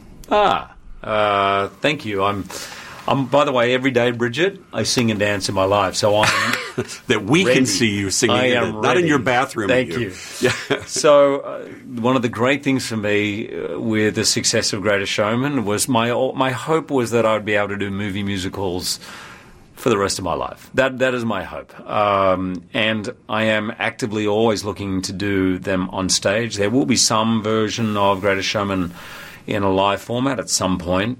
Thank you. I'm, by the way, every day, Bridget, I sing and dance in my life, so I'm that we ready. can see you singing, not in your bathroom. Thank you. Yeah. So, one of the great things for me with the success of Greatest Showman was my hope was that I'd be able to do movie musicals for the rest of my life. That is my hope, and I am actively always looking to do them on stage. There will be some version of Greatest Showman in a live format at some point.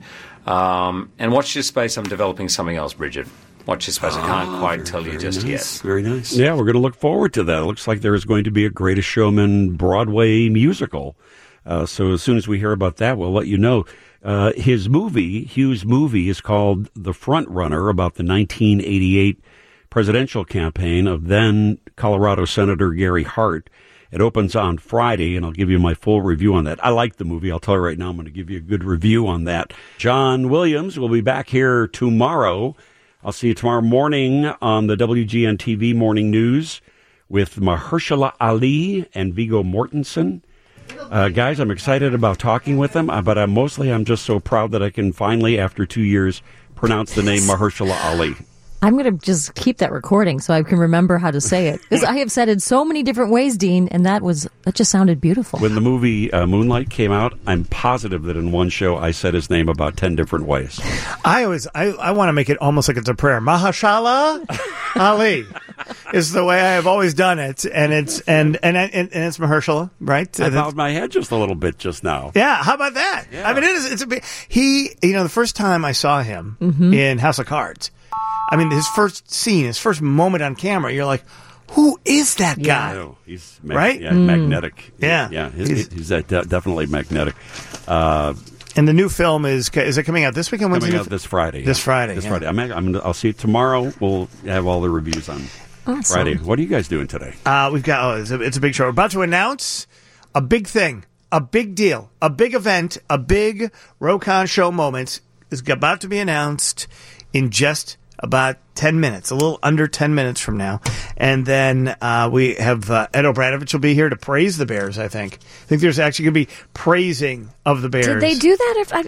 And watch this space. I'm developing something else, Bridget. Watch this space. I can't quite tell you just yet. Very nice. Yeah, we're going to look forward to that. It looks like there is going to be a Greatest Showman Broadway musical. So as soon as we hear about that, we'll let you know. Hughes' movie, is called The Front Runner, about the 1988 presidential campaign of then Colorado Senator Gary Hart. It opens on Friday, and I'll give you my full review on that. I like the movie. I'll tell you right now, I'm going to give you a good review on that. John Williams will be back here tomorrow. I'll see you tomorrow morning on the WGN TV Morning News with Mahershala Ali and Viggo Mortensen. Guys, I'm excited about talking with them, but I'm just so proud that I can finally, after 2 years, pronounce the name Mahershala Ali. I'm going to just keep that recording so I can remember how to say it. Because I have said it so many different ways, Dean, and that just sounded beautiful. When the movie Moonlight came out, I'm positive that in one show I said his name about 10 different ways. I want to make it almost like it's a prayer. Mahershala Ali is the way I have always done it, and it's Mahershala, right? I bowed my head just a little bit just now. Yeah, how about that? Yeah. I mean, it's a big. The first time I saw him in House of Cards. I mean, his first scene, his first moment on camera, you're like, who is that guy? Oh, he's right? Yeah, magnetic. Yeah. Yeah, he's definitely magnetic. And the new film is it coming out this weekend? Coming out this Friday. This Friday. Friday. I'll see it tomorrow. We'll have all the reviews on Friday. What are you guys doing today? We've got, it's a big show. We're about to announce a big thing, a big deal, a big event, a big Rokon show moment is about to be announced in just about 10 minutes, a little under 10 minutes from now. And then we have Ed O'Bradovich will be here to praise the Bears, I think. I think there's actually going to be praising of the Bears. Did they do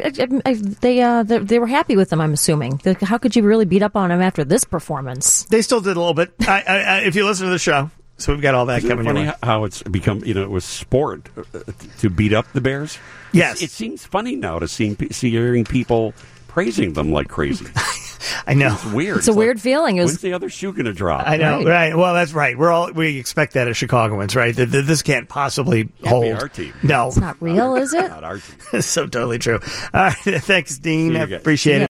that? They were happy with them, I'm assuming. How could you really beat up on them after this performance? They still did a little bit. If you listen to the show. So we've got all that coming your way. Funny how it's become, it was sport to beat up the Bears? Yes. It seems funny now to hearing people praising them like crazy. I know. It's weird. It's a weird feeling. When's the other shoe going to drop? I know, right. Well, that's right. We expect that as Chicagoans, right? This can't possibly hold. Be our team. No. It's not real, is it? Not our team. It's so totally true. All right. Thanks, Dean. I appreciate it.